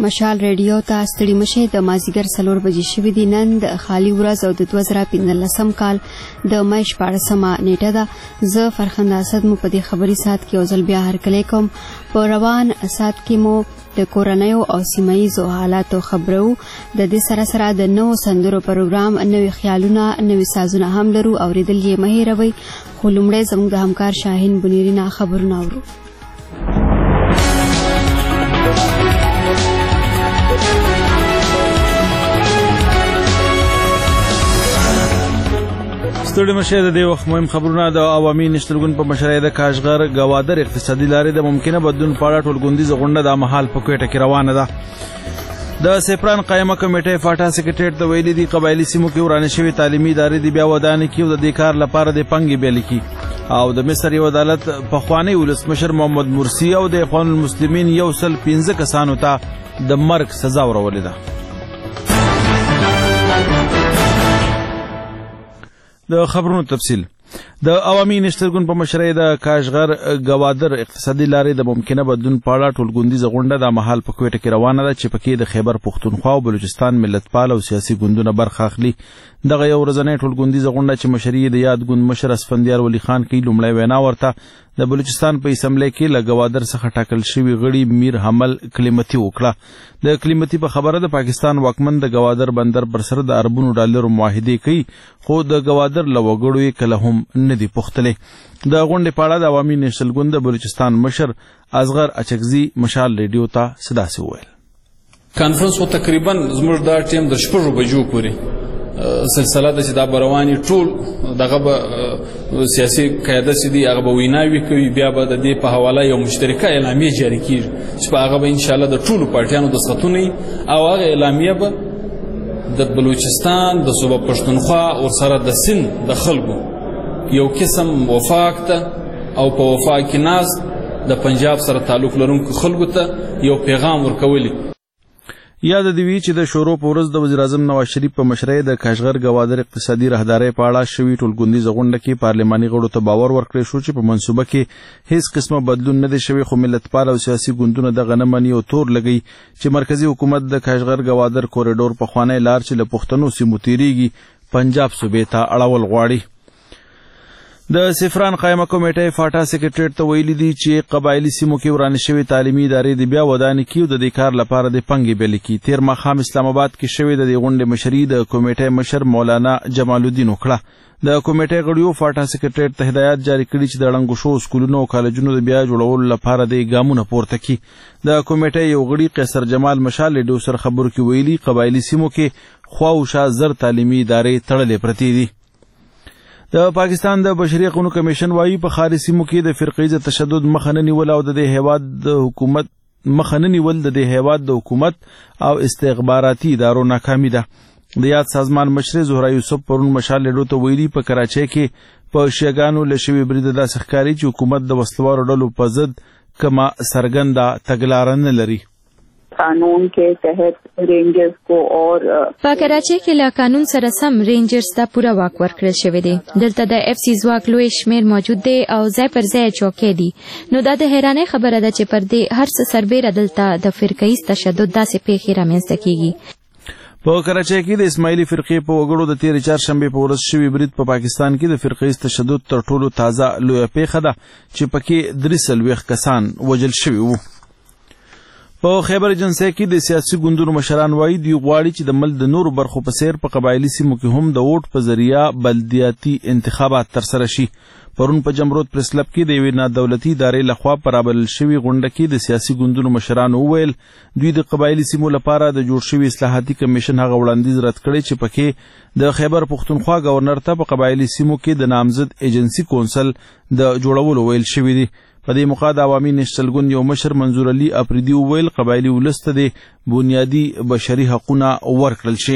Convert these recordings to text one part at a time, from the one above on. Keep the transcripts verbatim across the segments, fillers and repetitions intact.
مشال ریډیو ته ستړي مشه د مازیګر څلور بجې شوې دي. نن د خالي ورځ او د دوه زره پنځلسم کال د مې شپاړسمه نیټه ده. زه فرخنده اسد مو په دې خبري ساعت کې یو ځل بیا هرکلی کوم. په روان ساعت کې مو د کورنیو او سیمایي حالاتو خبرو. د دې سره سره د نوو سندرو پروګرام، نوي خیالونه، نوي سازونه هم لرو. اوریدل یې مه هېروئ. خو لومړی زموږ د همکار شاهین بنیری نه خبرونه اورو. ستړي مشه د دې وخت مهم خبرونه. د عوامي نشترګون په مشرۍ د کاشغر ګوادر اقتصادي لارې د ممکنه بدلون په اړه ټولګوندیزه غونډه د مهال په کوټه کې روانه ده. د سپران قائمه کمیټې فاټا سکریټریټ ته ویلي دي قبایلي سیمو کې ورانه شوي تعلیمي ادارې د بیا ودانې کې او د دې کار لپاره د پنګې بیل کی. او د مصر یو عدالت پخوانی ولسمشر محمد مرسی او د اخوان المسلمین یو سل پنځه کسانو ته د مرګ سزا ورولې ده. د خبرونو تفصیل. د عوامي نشترګون په مشرۍ د کاشغر ګوادر اقتصادي لارې د ممکنه بدلون په اړه ټولګوندیزه غونډه د مهال په کوټه کې روانه ده چې پکې د خیبر پښتونخوا او بلوچستان ملتپال او سیاسي ګوندونه برخه اخلي. دغه یو ورځنۍ ټولګوندیزه غونډه چې مشري د یاد ګوند مشر اسفندیار ولی خان کوي، لومړی وینا ورته د بلوچستان په اسمبلی کې له ګوادر څخه ټاکل شوي غړي میر حمل کلیمتي وکړه. د کلیمتي په خبره د پاکستان واکمن د ګوادر بندر پر سر د اربونو ډالرو معاهدې کوي، خو د ګوادر له وګړو یې کله هم نه دي پوښتلې. د غونډې په اړه د عوامي نشترګون د بلوچستان مشر اصغر اچکزي مشال ریډیو ته سداسې وویل. کانفرنس و تقریبا زموږ دا ټیم د شپږو بجو پورې سلسله ده چې دا به رواني ټول دغه به سیاسي قیاده چې دي هغه به ویناوي کوي، بیا به د دې په حواله یو مشترکه اعلامیه جاري کېږي چې په هغه به انشاءالله د ټولو پارټیانو دستخطونه وي او هغه اعلامیه به د بلوچستان د صوبه پښتونخوا ورسره د سند د خلکو یو قسم وفاق ته او په وفاق کې ناست د پنجاب سره تعلق لرونکو خلکو ته یو پیغام ورکولی. یاد دی وی چې د شورو په ورځ د وزیر اعظم نواز شریف په مشرۍ د کاشغر ګوادر اقتصادي راهدارۍ په اړه شوي ټولګوندیزه غونډه کې پارلماني غړو ته باور ورکړی شو چې په منصوبه کې هیڅ قسمه بدلون نه دی شوی، خو ملتپال او سیاسي ګوندونه دغه نه مني او تور لګوي چې مرکزي حکومت د کاشغر ګوادر کوریډور پخوانی لار چې له پښتنو سیمو تیریږي پنجاب صوبې ته اړول غواړي. د سفران قائمه کمیټې فاټا سکریټریټ ته ویلي دي چې قبایلي سیمو کې ورانه شوي تعلیمي ادارې د بیا ودانې کې او د دې کار لپاره د پنګې بیل کی. تیر ماښام اسلام آباد کې شوې د دې غونډې مشري د کمیټې مشر مولانا جمال الدین وکړه. د کمیټې غړیو فاټا سکریټریټ ته هدایت جاری کړي چې د ړنګو شوو سکولونو او کالجونو د بیا جوړولو لپاره د ګامونه پورته کړي. د کمیټې یو غړي قیصر جمال مشال ډیو سره خبرو کې ویلي قبایلي سیمو کې خواوشا زر تعلیمي ادارې تړلې پرتې دي. د پاکستان د بشري حقوقو کمیشن وايي په خارجي سیمو کې د فرقیزه تشدد مخه نه نیول او د هیواد د حکومت مخه نه نیول د هیواد د حکومت او استخباراتي ادارو ناکامي ده. د یاد سازمان مشر زهرا یوسف پرون مشال ډیرو ته ویلي په کراچۍ کې په شیګانو له شوي برید داسې ښکاري چې حکومت د وسلوارو ډلو په ضد کما سرګنده تګلاره نه لري. قانون के तहत रेंजर्स को और په کراچۍ کې له قانون سره سم رینجرز ته پوره واک ورکړل شوی دی. دلته د اف سی ځواک لوی شمیر موجود دی او ځای پر ځای چوکۍ دي. نو دا د حیرانۍ خبره ده چې پر دې هر څه سربیره دلته د فرقیز تشدد داسې پیښې رامنځته کیږي. په کراچۍ کې د اسماعیلي فرقې په وګړو د تیرې چهارشنبې په ورځ شوي برید په پاکستان کې د فرقیز تشدد تر ټولو تازه لویه پیښه ده چې پکې درې څلوېښت کسان وژل شوي وو. په خیبر ایجنسی کې د سیاسي ګوندونو مشران وایي دوی غواړي چې د ملک د نورو برخو په څیر په قبایلي سیمو کې هم د ووټ په ذریعه بلدیاتي انتخابات ترسره شي. پرون په جمرود پریس کلب کې د یوې نادولتي ادارې لخوا په رابلل شوي غونډه کې د سیاسي ګوندونو مشرانو وویل دوی د قبایلي سیمو لپاره د جوړ شوي اصلاحاتي کمیشن هغه وړاندیز رد کړی چې پکې د خیبر پښتونخوا گورنر ته په قبایلي سیمو کې د نامزد ایجنسي کونسل د جوړولو ویل شوي دي. په دې موقع د عوامي نشترګون یو مشر منظور علي افریدي وویل قبایلي ولس ته د بنیادي بشري حقونه ورکړل شي.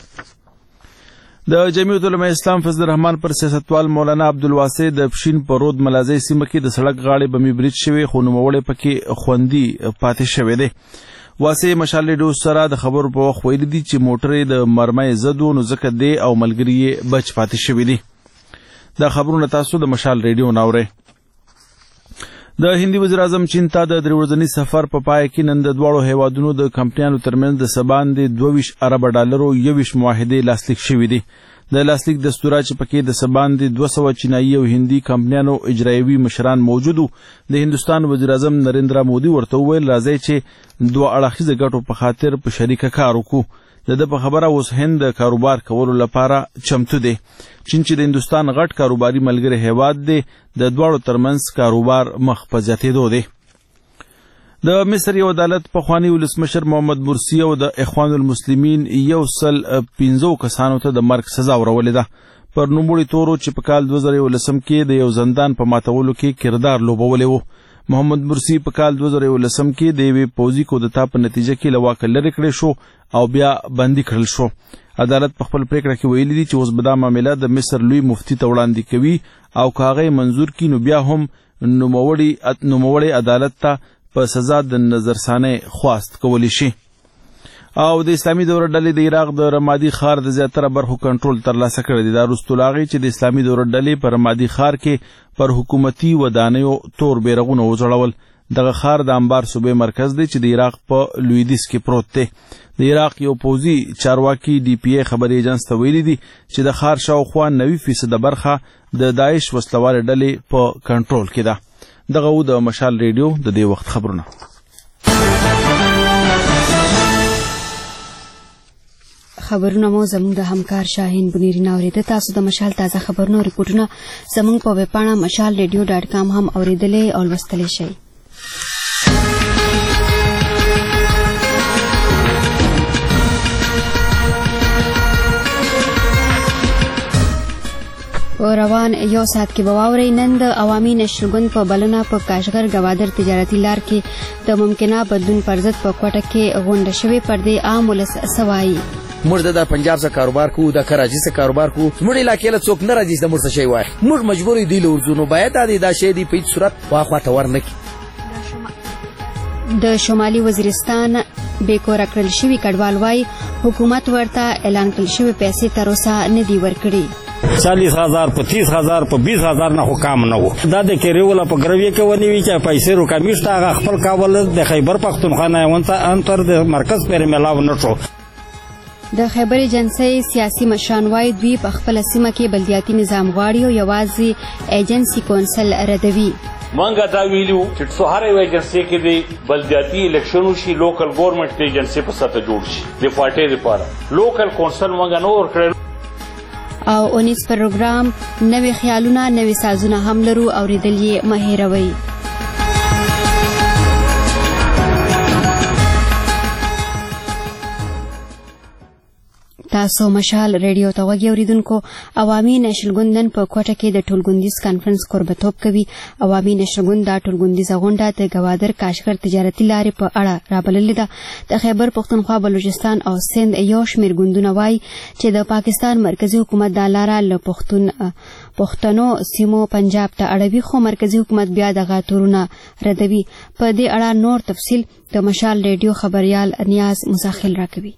د جمعیت علماء اسلام فضل الرحمن پر سیاستوال مولانا عبدالواسع د پښین په رود ملازۍ سیمه کې د سړک غاړې بمي برید شوی خو نوموړی پکې خوندي پاتې شوی دی. واسع مشال ډیو سره د خبرو په وخت ویلي دي چې موټر د مرمۍ زد و نو ځکه دی او ملګري یې بچ پاتې شوي دي. دا خبرونه تاسو د مشال ریډیو ناورئ. د هندي وزیر اعظم چین ته د درې ورځني سفر په پای کې نن د دواړو هیوادونو د کمپنیانو ترمنځ د سباندې دوه ویشت اربه ډالرو یو ویشت معاهدې لاسلیک شوي دي. د لاسلیک دستوره چې پکې د سباندې دوه سوه چینایي او هندي کمپنیانو اجرایوي مشران موجود وو، د هندوستان وزیر اعظم نریندرا مودي ورته وویل راځئ چې دوه اړخیزه ګټو په خاطر په شریکه کار وکړو. د ده په خبره اوس هند د کاروبار کولو لپاره چمتو دی. چین چې د هندوستان غټ کاروباري ملګری هیواد دی، د دواړو ترمنځ کاروبار مخ په زیاتېدو دی. د مصر یو عدالت پخوانی ولسمشر محمد مرسي او د اخوان المسلمین یو سل پنځو کسانو ته د مرګ سزا ورولې ده پر نوموړي تورو چې په کال دوه زره یولسم کې د یو زندان په ماتولو کې کردار لوبولی و. محمد مرسي په کال دوه زره یولسم کې د یوې پوځي کودتا په نتیجه کې له واکه لرې کړی شو او بیا بندي کړل شو. عدالت په خپل پریکړه کې ویلي دي چې اوس به دا معامله د مصر لوی مفتي ته وړاندې کوي او که هغه یې منظور کړي نو بیا هم نوموړی عدالت ته په سزا د نظرثانۍ خواست کولی شي. او د اسلامي دوره ډلې د عراق د رمادي ښار د زیاتره برخو کنټرول ترلاسه کړی دی. دا وروسته له هغې چې د اسلامي دوره ډلې په رمادي ښار کې پر حکومتي ودانیو تور بیرغونه وځړول. دغه ښار د انبار صوبې مرکز دی چې د عراق په لویدیځ کې پروت دی. د عراق یو پوځي چارواکي ډي پی ای خبري ایجنس ته ویلي دي چې د ښار شاوخوا نوي فیصده برخه د داعش وسلوالې ډلې په کنټرول کې ده. دغه و د مشال ریډیو د دې وخت خبرونه. خبرونه مو زموږ د همکار شاهین بنيري نه اورېده. تاسو د مشال تازه خبرونه رپورټونه زموږ په ویبپاڼه مشال ریډیو ډاټ کام هم اورېدلی او لوستلی شئ. روان یو ساعت کې به واورئ نن د عوامي نشرګوند په بلنه په کاشغر ګوادر تجارتي لار کې د ممکنه بدلون پر ضد په کوټه کې غونډه شوې. پر دې عام ولس څه وایي؟ موږ د پنجاب څخه کاروبار کوو، د کراچۍ څخه کاروبار کوو، زموږ علاقې له څوک نه راځي چې موږ څه شی وایي. موږ مجبور یو دوی له ورځو، نو باید دا شی دی په هېڅ صورت واخوا ته ور نه کړي. د شمالي وزیرستان بېکوره کړل شوي کډوال وایي حکومت ورته اعلان کړل شوي پیسې تر اوسه نه دي ورکړي. چالیس هزار په تیس هزار په بیس هزار نه خو کام نه و. دا د کریوله په ګرویې کې ونیوي چې پیسې روکمیشته هغه خپل کابل د خیبر پښتونخوا نه انتر د مرکز پورې میلاو نه شو. د خیبر ایجنسۍ سیاسي مشران وایي دوی په خپله سیمه کې بلدیاتي نظام غواړي او یوازې ایجنسي کونسل ردوي. مونږه دا ویلو چې څو هر یو ایجنسۍ کې د بلدیاتي الیکشن وشي، لوکل ګورنمنټ د ایجنسۍ په سطح جوړ شي د پارټۍ لپاره. لوکل کونسل مونږه نه ورکړی. او اونیس پروګرام نوې خیالونه نوې سازونه هم لرو، اورېدل یې مه هېروئ. تاسو مشال ریډیو ته غوږ اورېدونکو. عوامي نشرګوند نن په کوټه کې د ټولګوندیز کانفرنس کوربتوب کوي. عوامي نشرګوند دا ټولګوندیزه غونډه د ګوادر کاشغر تجارتي لارې په اړه رابللې ده. د خیبر پښتونخوا، بلوچستان او سند یو شمېر ګوندونه وایي چې د پاکستان مرکزي حکومت دا لاره له پښتنو سیمو پنجاب ته اړوي، خو مرکزي حکومت بیا دغه تورونه ردوي. په دې اړه نور تفصیل د مشال ریډیو خبریال نیاز مساخیل راکوي.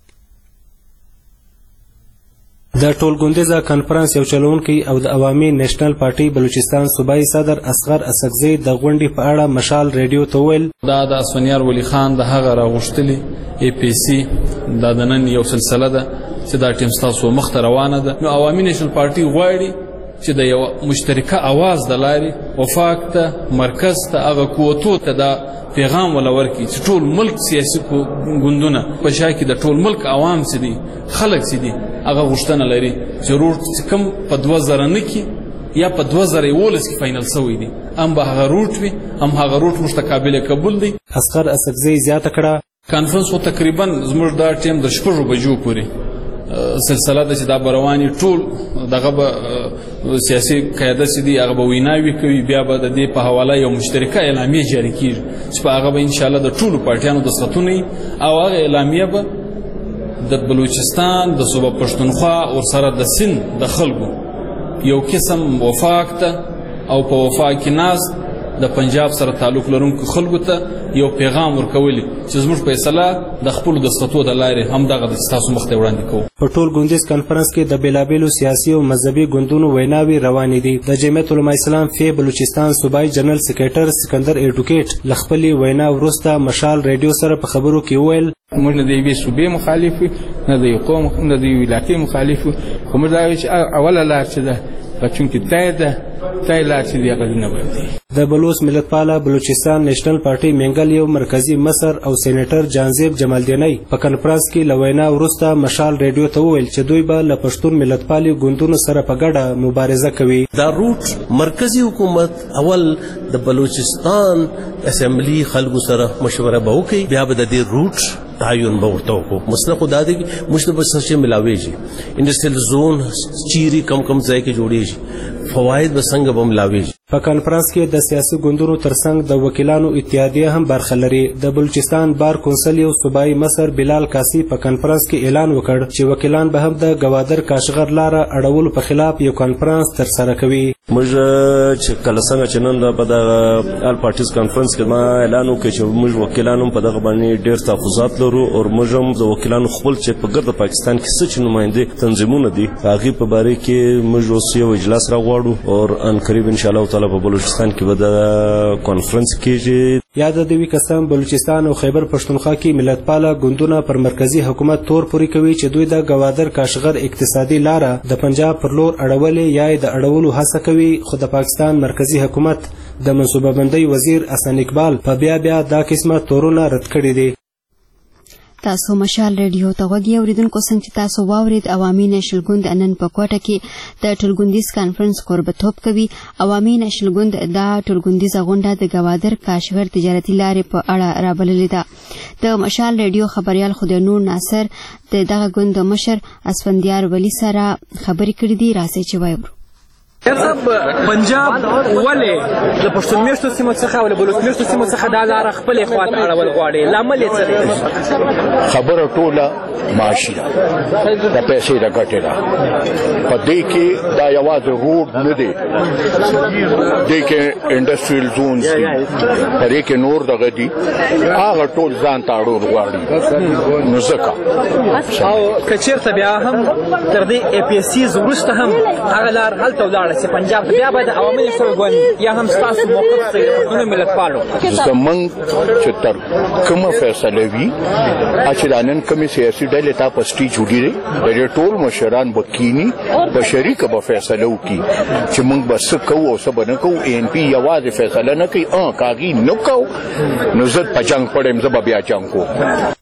د ټولګوندیزه کانفرنس یو چلوونکی او د عوامي نېشنل پارټي بلوچستان صوبایي صدر اصغر اسدزی د غونډې په اړه مشال ریډیو ته وویل دا د اسفندیار ولی خان د هغه راغوښتلي ای پی سی دا د نن یو سلسله ده چې دا ټیم ستاسو مخ ته روانه ده. نو عوامي نېشنل پارټي غواړي چې د یو مشترکه اواز د لارې وفاق ته، مرکز ته، هغه قوتو ته دا پیغام ولا ورکړي چې ټول ملک سیاسي ګوندونه په شا کې د ټول ملک عوام چې دي، خلک چې دي، هغه غوښتنه لري چې روټ چې کوم په دوه زره نه کې یا په دوه زره یولس کې فاینل شوی دی، هم به هغه روټ وي، هم هغه روټ موږ ته قابل قبول دی. اصغر اسدزی زیاته کړه کانفرنس خو تقریبا زموږ دا ټیم د شپږو بجو پورې سلسله ده چې دا به رواني ټول دغه به سیاسي قیادت چې دي هغه به ویناوي کوي، بیا به د دې په حواله یو مشترکه اعلامیه جاري کېږي چې په هغه به انشاءالله د ټولو پارټیانو دستخطونه وي او هغه اعلامیه به د بلوچستان د صوبه پښتونخوا ورسره د سند د خلکو یو قسم وفاق ته او په وفاق کې ناست د پنجاب سره تعلق لرونکو خلکو ته یو پیغام ورکولی چې زموږ فیصله د خپلو دستخطو د لارې همدغه د ستاسو مخ ته وړاندې کوو. په ټول ګوندیز کنفرانس کې د بېلابېلو سیاسي او مذهبي ګوندونو ویناوې روانې دي. د جمعیت علماء اسلام فی بلوچستان صوبایي جنرال سکریټر سکندر ایډوکیټ له خپلې وینا وروسته مشال ریډیو سره په خبرو کې وویل موږ نه د یوې صوبې مخالف یو، نه د یو قوم، نه د یوې علاقې مخالف یو، خو موږ دا وایو چې اوله لار چې ده په چونکې طی ده طی لار چې دی هغه نه بندي. د بلوچ ملتپاله بلوچستان نیشنل پارټي منګل یو مرکزی مصر او سېنیټر جانزیب جمالدینی په کنفرانس کې له وینا وروسته مشال ریډیو ته وویل چې دوی به له پښتون ملتپالي ګوندونو سره په ګډه مبارزه کوي. دا روټ مرکزی حکومت اول د بلوچستان اسمبلی خلکو سره مشوره به وکړي، بیا به د دې روټ تعین به ورته وکړو. مسله خو دا دی چې موږ ته به څه شی ملاویږي، انډسټریل زون چیرې کم کم ځای کې جوړیږي، فواید به څنګه به ملاویږي. په کنفرانس کې د سیاسي ګوندونو ترڅنګ د وکیلانو اتحادیه هم برخه لري. د بلوچستان بار کونسل یو صوبایي مصر بلال کاسی په کنفرانس کې اعلان وکړ چې وکیلان به هم د گوادر کاشغر لاره اړولو په خلاف یو کنفرانس ترسره کوي. موږ چې کله څنګه چې نن په دغه آل پارټیز کنفرنس کې ما اعلان وکړ چې موږ وکیلانو په دغه باندې ډېر تحفظات لرو او موږ هم د وکیلانو خپل چې په ګرد پاکستان کې څه چې نماینده تنظیمونه دي هغه په باره کې موږ اوس یو اجلاس راغواړو او ان قریب ان شاء الله تعالی په بلوچستان کې به د کانفرنس کېږي. یاد د دوی قسم بلوچستان او خیبر پښتونخوا کې ملتپاله ګوندونه پر مرکزی حکومت تور پوري کوي چې دوی د گوادر کاشغر اقتصادي لاره د پنجاب پر لور اړولې یا د اړولو هڅه کوي، خو د پاکستان مرکزی حکومت د منصوبه بندۍ وزیر حسن اقبال په بیا بیا دا قسمه تورونه رد کړي دي. تاسو مشال ریډیو ته غوږی اوریدونکو څنګه چې تاسو واورید عوامي نېشنل ګوند نن په کوټه کې د ټولګوندیز کانفرنس کوربتوب کوي. عوامي نېشنل ګوند دا ټولګوندیز غونډه د گوادر کاشغر تجارتي لارې په اړه رابللې ده. د مشال ریډیو خبريال خدای نور ناصر د دغه ګوند مشر اسفندیار ولی سره خبرې کړې دي. راځي چې وایو پنجاب ولې د پښتون میشتو سیمو څخه او د بلوچ میشتو سیمو څخه دا لاره خپلې خواته اړول غواړي، لامل یې څه دی؟ خبره ټوله معاشي ده، د پیسې د ګټې ده. په دې کې دا یوازې روډ نه دی، دې کې انډسټریل زونز دي، په دې کې نور دغه دي، هغه ټول ځان ته اړول غواړي. نو ځکه او که چېرته بیا هم تر دې ای پي ایس سیز وروسته هم هغه لار هلته ولاړه چې پنجاب بیا به د عوامي نېشنل ګوند یا هم ستاسو موقف څه د پښتنو ملتپالو زموږ چې تر کومه فیصله وي چې دا نن کومې سیاسي ډلې ته په سټیج وډیري د ټول مشران به کینی په شریکه به فیصله وکړي چې موږ به څه کوو او څه به نه کوو. ای ان پي یوازې فیصله نه کوي، اه کاغي نه کوو نو زه په جنګ پړم، زه به بیا جنګ کوم.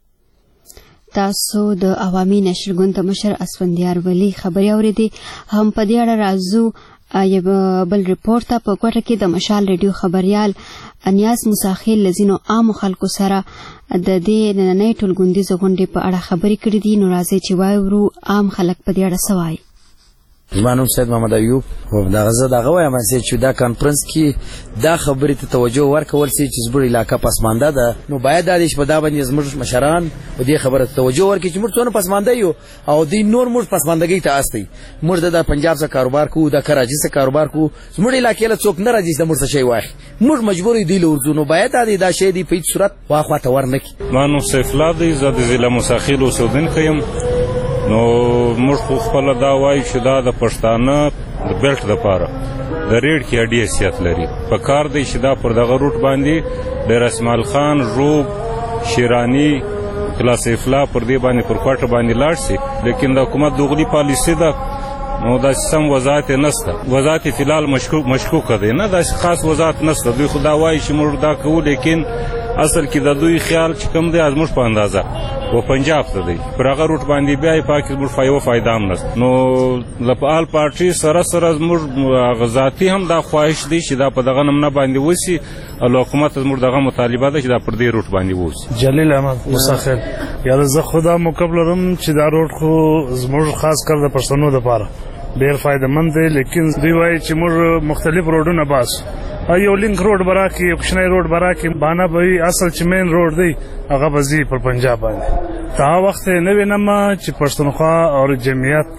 تاسو د عوامي نېشنل ګوند مشر اسفندیار ولی خبرې اورېدې. هم په دې اړه راځو یو بل ریپورت ته. په کوټه کې د مشال ریډیو خبريال انیاس مساخیل لزینو عام خلکو سره د دې نننۍ ټولګوندیز غونډې په اړه خبرې کړې دي. نو راځي چې وایو عام خلک په دې اړه څه وایي. زما نوم سید محمد ایوب و دغه زه دغه وایم چې دا کانفرنس کې دا خبرې ته توجه ورکول سي چې زموږ علاقه پسمانده ده، نو باید دا چې په دا باندې زموږ مشران په دې خبره ته توجه ورکړي چې موږ څونه پسمانده یو او دې نور موږ پسماندګۍ ته استي. موږ د پنجاب څخه کاروبار کوو، د کراچي څخه کاروبار کوو، زموږ علاقې له څوک نه راځي چې موږ څه شی واخلي. موږ مجبور یو دی لورځو، نو باید دا دا شی دی په هیڅ صورت واخوا ته ورنکړي. ما نو سیف الله دی، زه د ضلع مساخیل اوسېدونکی یم. نو موږ خو خپله دا وایو چې دا د پښتانه د بیلټ دپاره د ریډ کې اډي حیثیت لري. په کار دی چې دا پر دغه روټ باندې د رسمال خان، روب، شیرانی، قلعه سیف الله پر دې باندې پر کوټه باندې لاړ سي. لیکن د حکومت دغلي پالیسي ده، نو دا سم وضاحت نشته. وضاحت فلحال مشکوک مشکوکه دی، نه دا خاص وضاحت نشته. دوی خو دا وایي چې موږ دا کوو، لیکن اصل کې د دوی خیال چې کوم دی زموږ په اندازه و پنجاب ته دی، پر هغه روټ باندې بیا یې پاکې زموږ یوه فایده هم نشته. نو د آل پارټي سره سره زموږ ذاتي هم دا خواهش دی چې دا په دغه نمونه باندې وسي او حکومت زموږ دغه مطالبه ده چې دا پر دې روټ باندې وسي. جلیل احمد مساخیل یاره زه خو دا موقف لرم چې دا روټ خو زموږ خاص کر د پښتنو دپاره ډېر فایدهمند دی، لیکن دوی وایي چې موږ مختلف روډونه باسو. یو لینک روډ به راکړي، یو کوچنی روډ به راکړي، بانه به وي اصل چې مین روډ دی هغه به ځي پر پنجاب باندې. ته هغه وخت یې نه وینم چې پښتونخوا او جمعیت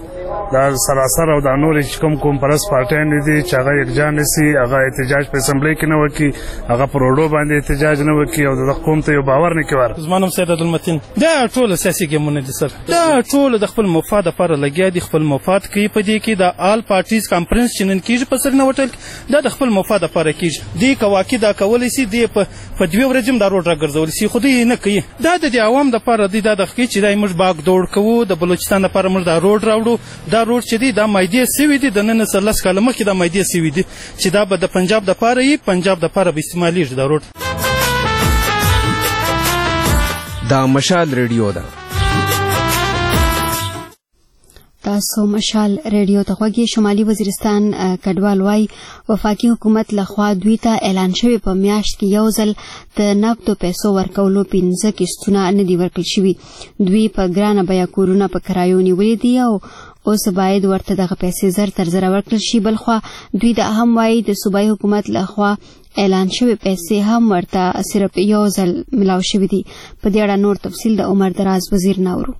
دا سراسر او د نور چې کوم کوم پرس پارټیان دي چې هغه یکجا نسی هغه احتجاج په اسمبلی کې نه وکي هغه پروډو باندې احتجاج نه وکي او د حکومت یو باور نه کوي. زمانم سید عبدالمتین دا ټول سیاسي ګیمونه دي سر دا ټول د خپل مفاد لپاره لګیا دي خپل مفاد کوي په دې کې د آل پارټیز کانفرنس چې نن کیږي په سر نه وټل دا د خپل مفاد لپاره کیږي دی کواکي دا کولای شي دی په په دوه ورځم دا روډ راګرځول شي خو دې نه کوي دا د عوام لپاره دی دا د خکې چې دا موږ باغ دوړ کوو د بلوچستان لپاره موږ دا روډ راوړو دا روډ چې دی دا مایدې سوي دي د نن سلس کاله مخکې دا مایدې سوي دي چې دا به د پنجاب لپاره یې پنجاب لپاره به استعمالیږي دا روډ. دا مشال ریډیو ده تاسو مشال ریډیو ته غوږی. شمالي وزیرستان کډوال وايي وفاقي حکومت لخوا دوی ته اعلان شوی په میاشت کې یو ځل د نقدو پیسو ورکولو پنځه کیستونه نه دي ورکړل شوي. دوی په ګرانه بیه کورونه په کرایو نیولي دي او اوس باید ورته دغه پیسې زر تر زره ورکړل شي. بلخوا دوی دا هم وايي د صوبایي حکومت لخوا اعلان شوی پیسې هم ورته صرف یو ځل ملاو شوي دي. په دې اړه نور تفصیل د عمر دراز وزیر ناورو.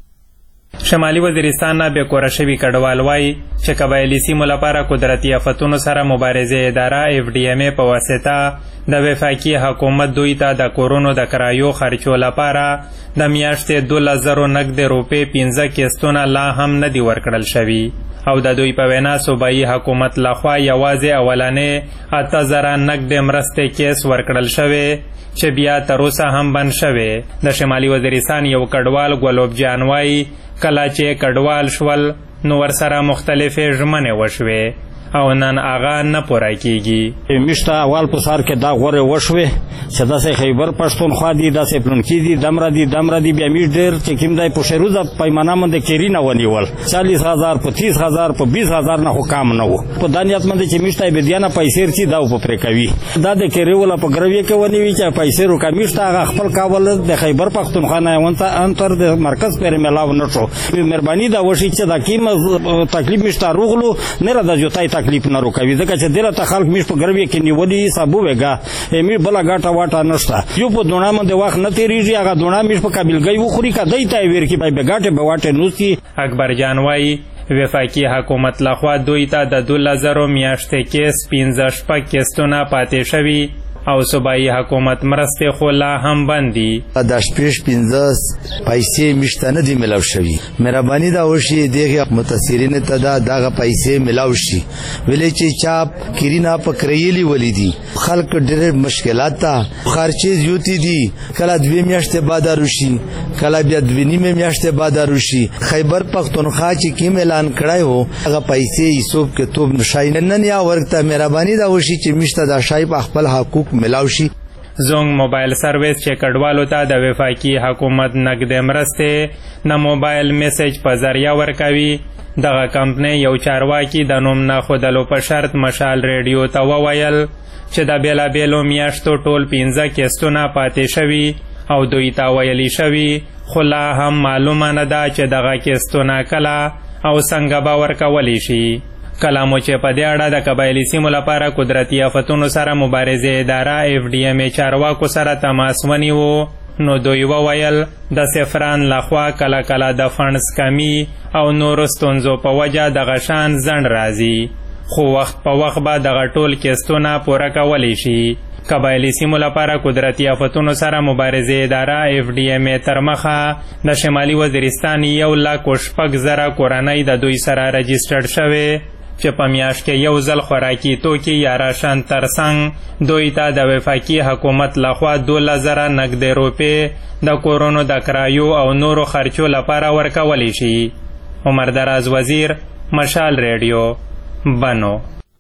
شمالي وزیرستان نه بې کوره شوي کډوال وایي چې قبایلي سیمو لپاره قدرتي آفتونو سره مبارزې اداره اف ډي ایم ای په واسطه د وفاقي حکومت دوی ته د کورونو د کرایو خرچو لپاره د میاشتې دولس زرو نقدې روپۍ پنځه کیستونه لا هم نه دي ورکړل شوي او د دوی په وینا صوبایي حکومت لخوا یوازې اولنې اته زره نقدې مرستې کیس ورکړل شوی چې بیا تر اوسه هم بند شوی. د شمالي وزیرستان یو کډوال ګلوب جان وایي کله چې کډوال شول نو ورسره مختلفې ژمنې وشوې او نن هغه نه پوره کیږي. میشته اول په سر کې دا غوره وشوې چې داسې خیبر پښتونخوا دي داسې پلونکي دي دمره دي دمره دي بیا میش ډېر چې کوم دی په شیروزه پیمانه باندې کیري نه ونیول چالیس هزار په تیس هزار په بیس هزار نه خو کام نه و په دا نیت باندې چې میشته بدیانه پیسې رسي دا په پرې کوي دا د کیري ولا په ګروي کې ونیوي چې پیسې روکا میشته هغه خپل کاول د خیبر پښتونخوا نه ونته انتر د مرکز پرې ملاو نه شو. مهرباني دا وشي چې دا کیمه تکلیف میشته روغلو نه را د جوتای تکلیف نه روکوي ځکه چې دله ته خلک میش په ګروي کې نیولي حساب وویږه می بله ګاټه واټه نشته یو په دونا باندې وخت نه تېرېږي هغه دونا میش په قابلګۍ وخوري که دی ته یې ویر کړي به ګاټې به واټې نوسي. اکبر جان وایي وفاقي حکومت لخوا دوی ته د دولس زرو میاشتې کیس پنځه شپږ کیستونه پاتې شوي او صوبایي حکومت مرستې خو لا هم بند دي. دا شپږ پنځه پیسې میشته نه دي ملاو شوي. مهرباني دا وشي دغه متاثرین ته دا دغه پیسې ملاو شي ولې چې چاپ کرینا پکړېلی ولې دي خلک ډېر مشکلات ته خرچې زیوتی دي کله دوی میاشتې بعد روشي کله بیا دوی نیمه میاشتې بعد روشي. خیبر پختونخوا چې کیم اعلان کړای وو هغه پیسې حساب کې توب نشای نن یا ورته. مهرباني دا وشي چې میشته دا شای په خپل حقوق ملاوشي. زونګ موبایل سرویس چې کډوالو ته د وفاقي حکومت نقدې مرستې د موبایل میسج په ذریعه ورکوي. دغه کمپنۍ یو چارواکي د نوم نه ښودلو په شرط مشال ریډیو ته وویل چې د بېلابېلو میاشتو ټول پنځه کیستونه پاتې شوي او دوی ته ویلي شوي خو لا هم معلومه نه ده چې دغه کیستونه کله او څنګه به ورکولی شي. کله مو چې په دې اړه د قبایلي سیمو لپاره قدرتي آفتونو سره مبارزې اداره اف ډي ایم ای چارواکو سره تماس ونیو نو دوی وویل د سفران لخوا کله کله د فنډز کمی او نورو ستونزو په وجه دغه شان ځنډ راځي خو وخت په وخت به دغه ټول کیستونه پوره کولی شي. قبایلي سیمو لپاره قدرتي آفتونو سره مبارزې اداره اف ډي ایم ای تر مخه د شمالي وزیرستان یو لک و شپږ زره کورنۍ د دوی سره رجسټرډ شوې چې په میاشت کې یو ځل خوراکي توکي یا راشن ترڅنګ دوی ته د وفاقي حکومت لخوا دولس زره نقدې روپۍ د کورونو د کرایو او نورو خرچو لپاره ورکولی شي. عمر دراز وزیر مشال ریډیو بنو.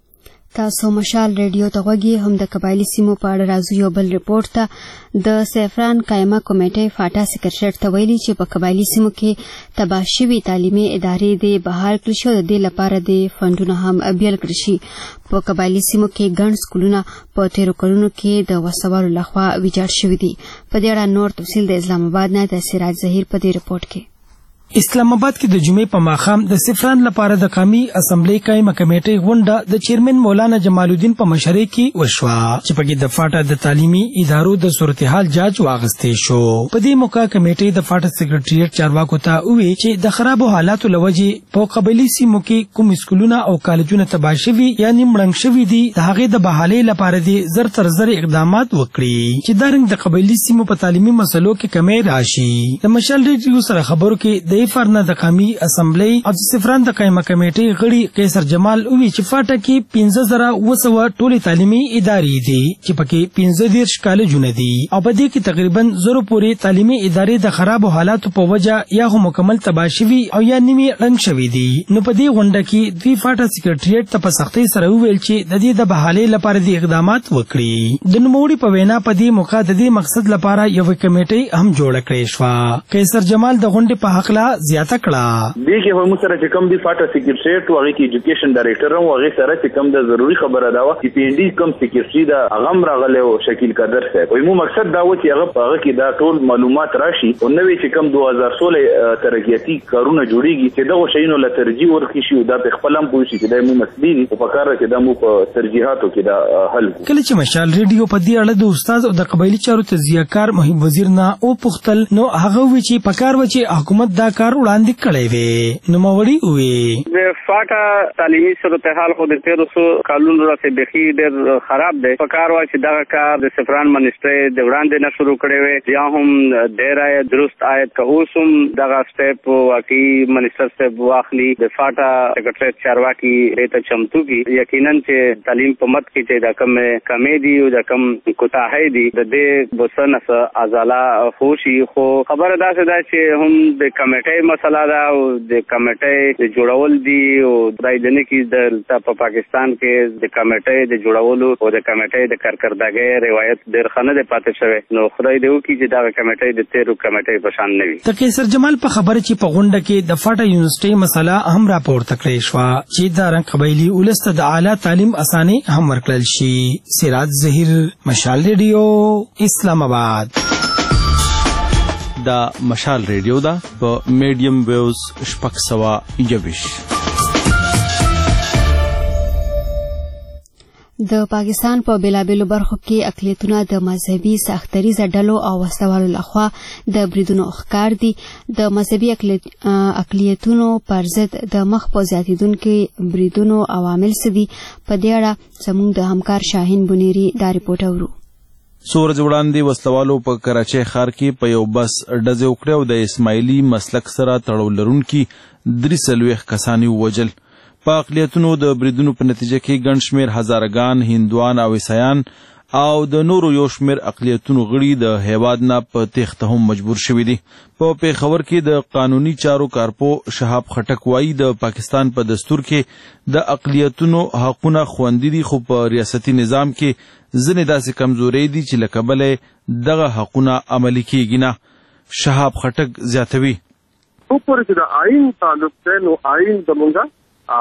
تاسو مشال ریډیو ته غوږی. هم د قبایلي سیمو په اړه راځو یو بل ریپورت ته. د سیفران قایمه کمیټې فاټا سکرټریټ ته ویلي چې په قبایلي سیمو کې تباه شوي تعلیمي ادارې د بحال کړل شي او د دې لپاره د فنډونه هم بیل کړل شي. په قبایلي سیمو کې ګڼ سکولونه په تیرو کلونو کې د وسوالو لخوا ویجاړ شوي دي. په دې اړه نور تفصیل د اسلام آباد نه د سراج ظهیر په دې ریپورت کې. اسلام آباد کې د جمعې په ماښام د سفران لپاره د قومي اسمبلی قائمه کمیټې غونډه د چیرمن مولانا جمال الدین په مشرۍ کې وشوه چې پکې د فاټا د تعلیمي ادارو د صورتحال جاج واغستې شو. په دې موقع کمیټې د فاټا سیکریټریټ چارواکو ته وویل چې د خرابو حالاتو لوجې په قبایلي سیمو کې کوم سکولونه او کالجونه تباه شوي یا نیم ړنګ شوي دي د هغې د بحالۍ لپاره دې زر تر زر اقدامات وکړي چې دا رنګ د قبایلي سیمو په تعلیمي مسلو کې کمی راشي. د مشال ریډیو سره خبرو کې د فرنا د قومي اسمبلی او د سفران د قائمه کمیټې غړي قیصر جمال وی چې فاټا کې پنځه زره اوه سوه ټولې تعلیمي ادارې دي چې پکې پنځه دېرش کالجونه دي او په دې کې تقریبا زرو پورې تعلیمي ادارې د خرابو حالاتو په وجه یا هم مکمل تباه شوي او یا نیمې ړنګ شوي دي. نو په دې غونډه کې دوی فاټا سیکریټریټ ته په سختۍ سره وویل چې د دې د بحالۍ لپاره د اقدامات وکړي. د نوموړي په وینا په دې موقع د دې مقصد لپاره یوه کمیټۍ هم جوړه کړې شوه. قیصر جمال د غونډې په حق لا زیاته کړه. دې کې هم سره چې کوم دی فاټا سیکریټریټ او هغه کې ایجوکیشن ډایریکټر هم هغه سره چې کوم د ضروری خبره دا و چې پی ان ډي کوم سیکریټری دا هغه راغله او شکیل قدر صاحب وایي مو مقصد دا و چې هغه په هغه کې دا ټول معلومات راشي او نوې چې کوم دوه هزار سولہ ترقیاتی کارونه جوړیږي چې دا شینو له ترجیح ورکړي شي او دا په خپل هم پوه شي چې دا مو مسلې دي او په کار کې دا مو په ترجیحاتو کې دا حل. کله چې مشال ریډیو په دې اړه د استاد او د قبایلی چارو تجزیه‌کار محب وزیر نه او پختل نو هغه وی چې په کار و چې حکومت دا کار وړاندې کړی وي. نو موري وی د فاټا تعلیمي صورتحال خو د تیرو سو کالونو راځي بخي ډېر خراب دی. په کار و چې دا کار د سفران منسټري د وړاندې نه شروع کړی وي یا هم ډېر آی درست آیت که اوسم دغه سټیپ واقعي منسټر صاحب واخلي د فاټا سیکریټریټ چارواکي ته چمتو کی یقینا چې تعلیم په مت کې چې دا کم کمې دي او دا کم کوتاهي دي د دې بوسنه ازاله خوشي خو خبره دا ده چې هم د کمیټې مسله ده او د کمیټې د جوړول دي او دایدنه کې د په پاکستان کې د کمیټې د جوړولو او د کمیټې د کارکردګۍ روایت ډېر خنه ده پاتې شوی. نو خدای دې وکړي چې دا کمیټې د تیرو کمیټې په شان نه وي. د قیصر جمال په خبره چې په غونډه کې د فاټا یونیورسيټي مسله هم راپورته کړې شو چې دا رنګ قبایلی ولست د اعلی تعلیم اساني هم ورکړل شي. سراج ظهیر مشال ریډیو اسلام آباد. دا مشال ریډیو دا په میډیم ویوز شپږ سوه یوویش. د پاکستان په بیلابیلو برخو کې اقلیتونه د مذهبي سختریزه ډلو او وسوالو لخوا د بریدونو ښکار دي. د مذهبي اقلیتونو پر ضد د مخ په زیاتېدونکو بریدونو عوامل څه دي؟ په دې اړه زموږ د همکار شاهین بنيري دا رپورټ اورو. څو ورځې وړاندې وسلوالو په کراچۍ ښار کې په یو بس ډزې وکړې او د اسماعیلي مسلک سره تړاو لرونکي درې څلوېښت کسان یې ووژل. په اقلیتونو د بریدونو په نتیجه کې ګڼ شمېر هزارګان هندوان او عیسایان او د نورو یو شمېر اقلیتونو غړي د هیواد نه په تېښته هم مجبور شوي دي. په پېښور کې د قانوني چارو کارپو شهاب خټک وایي د پاکستان په دستور کې د اقلیتونو حقونه خوندي دي خو په ریاستي نظام کې ځینې داسې کمزورۍ دي چې له کبله دغه حقونه عملي کېږي نه. شهاب خټک زیاتوي اوپر چې د آئین تعلق دی نو آئین زمونږ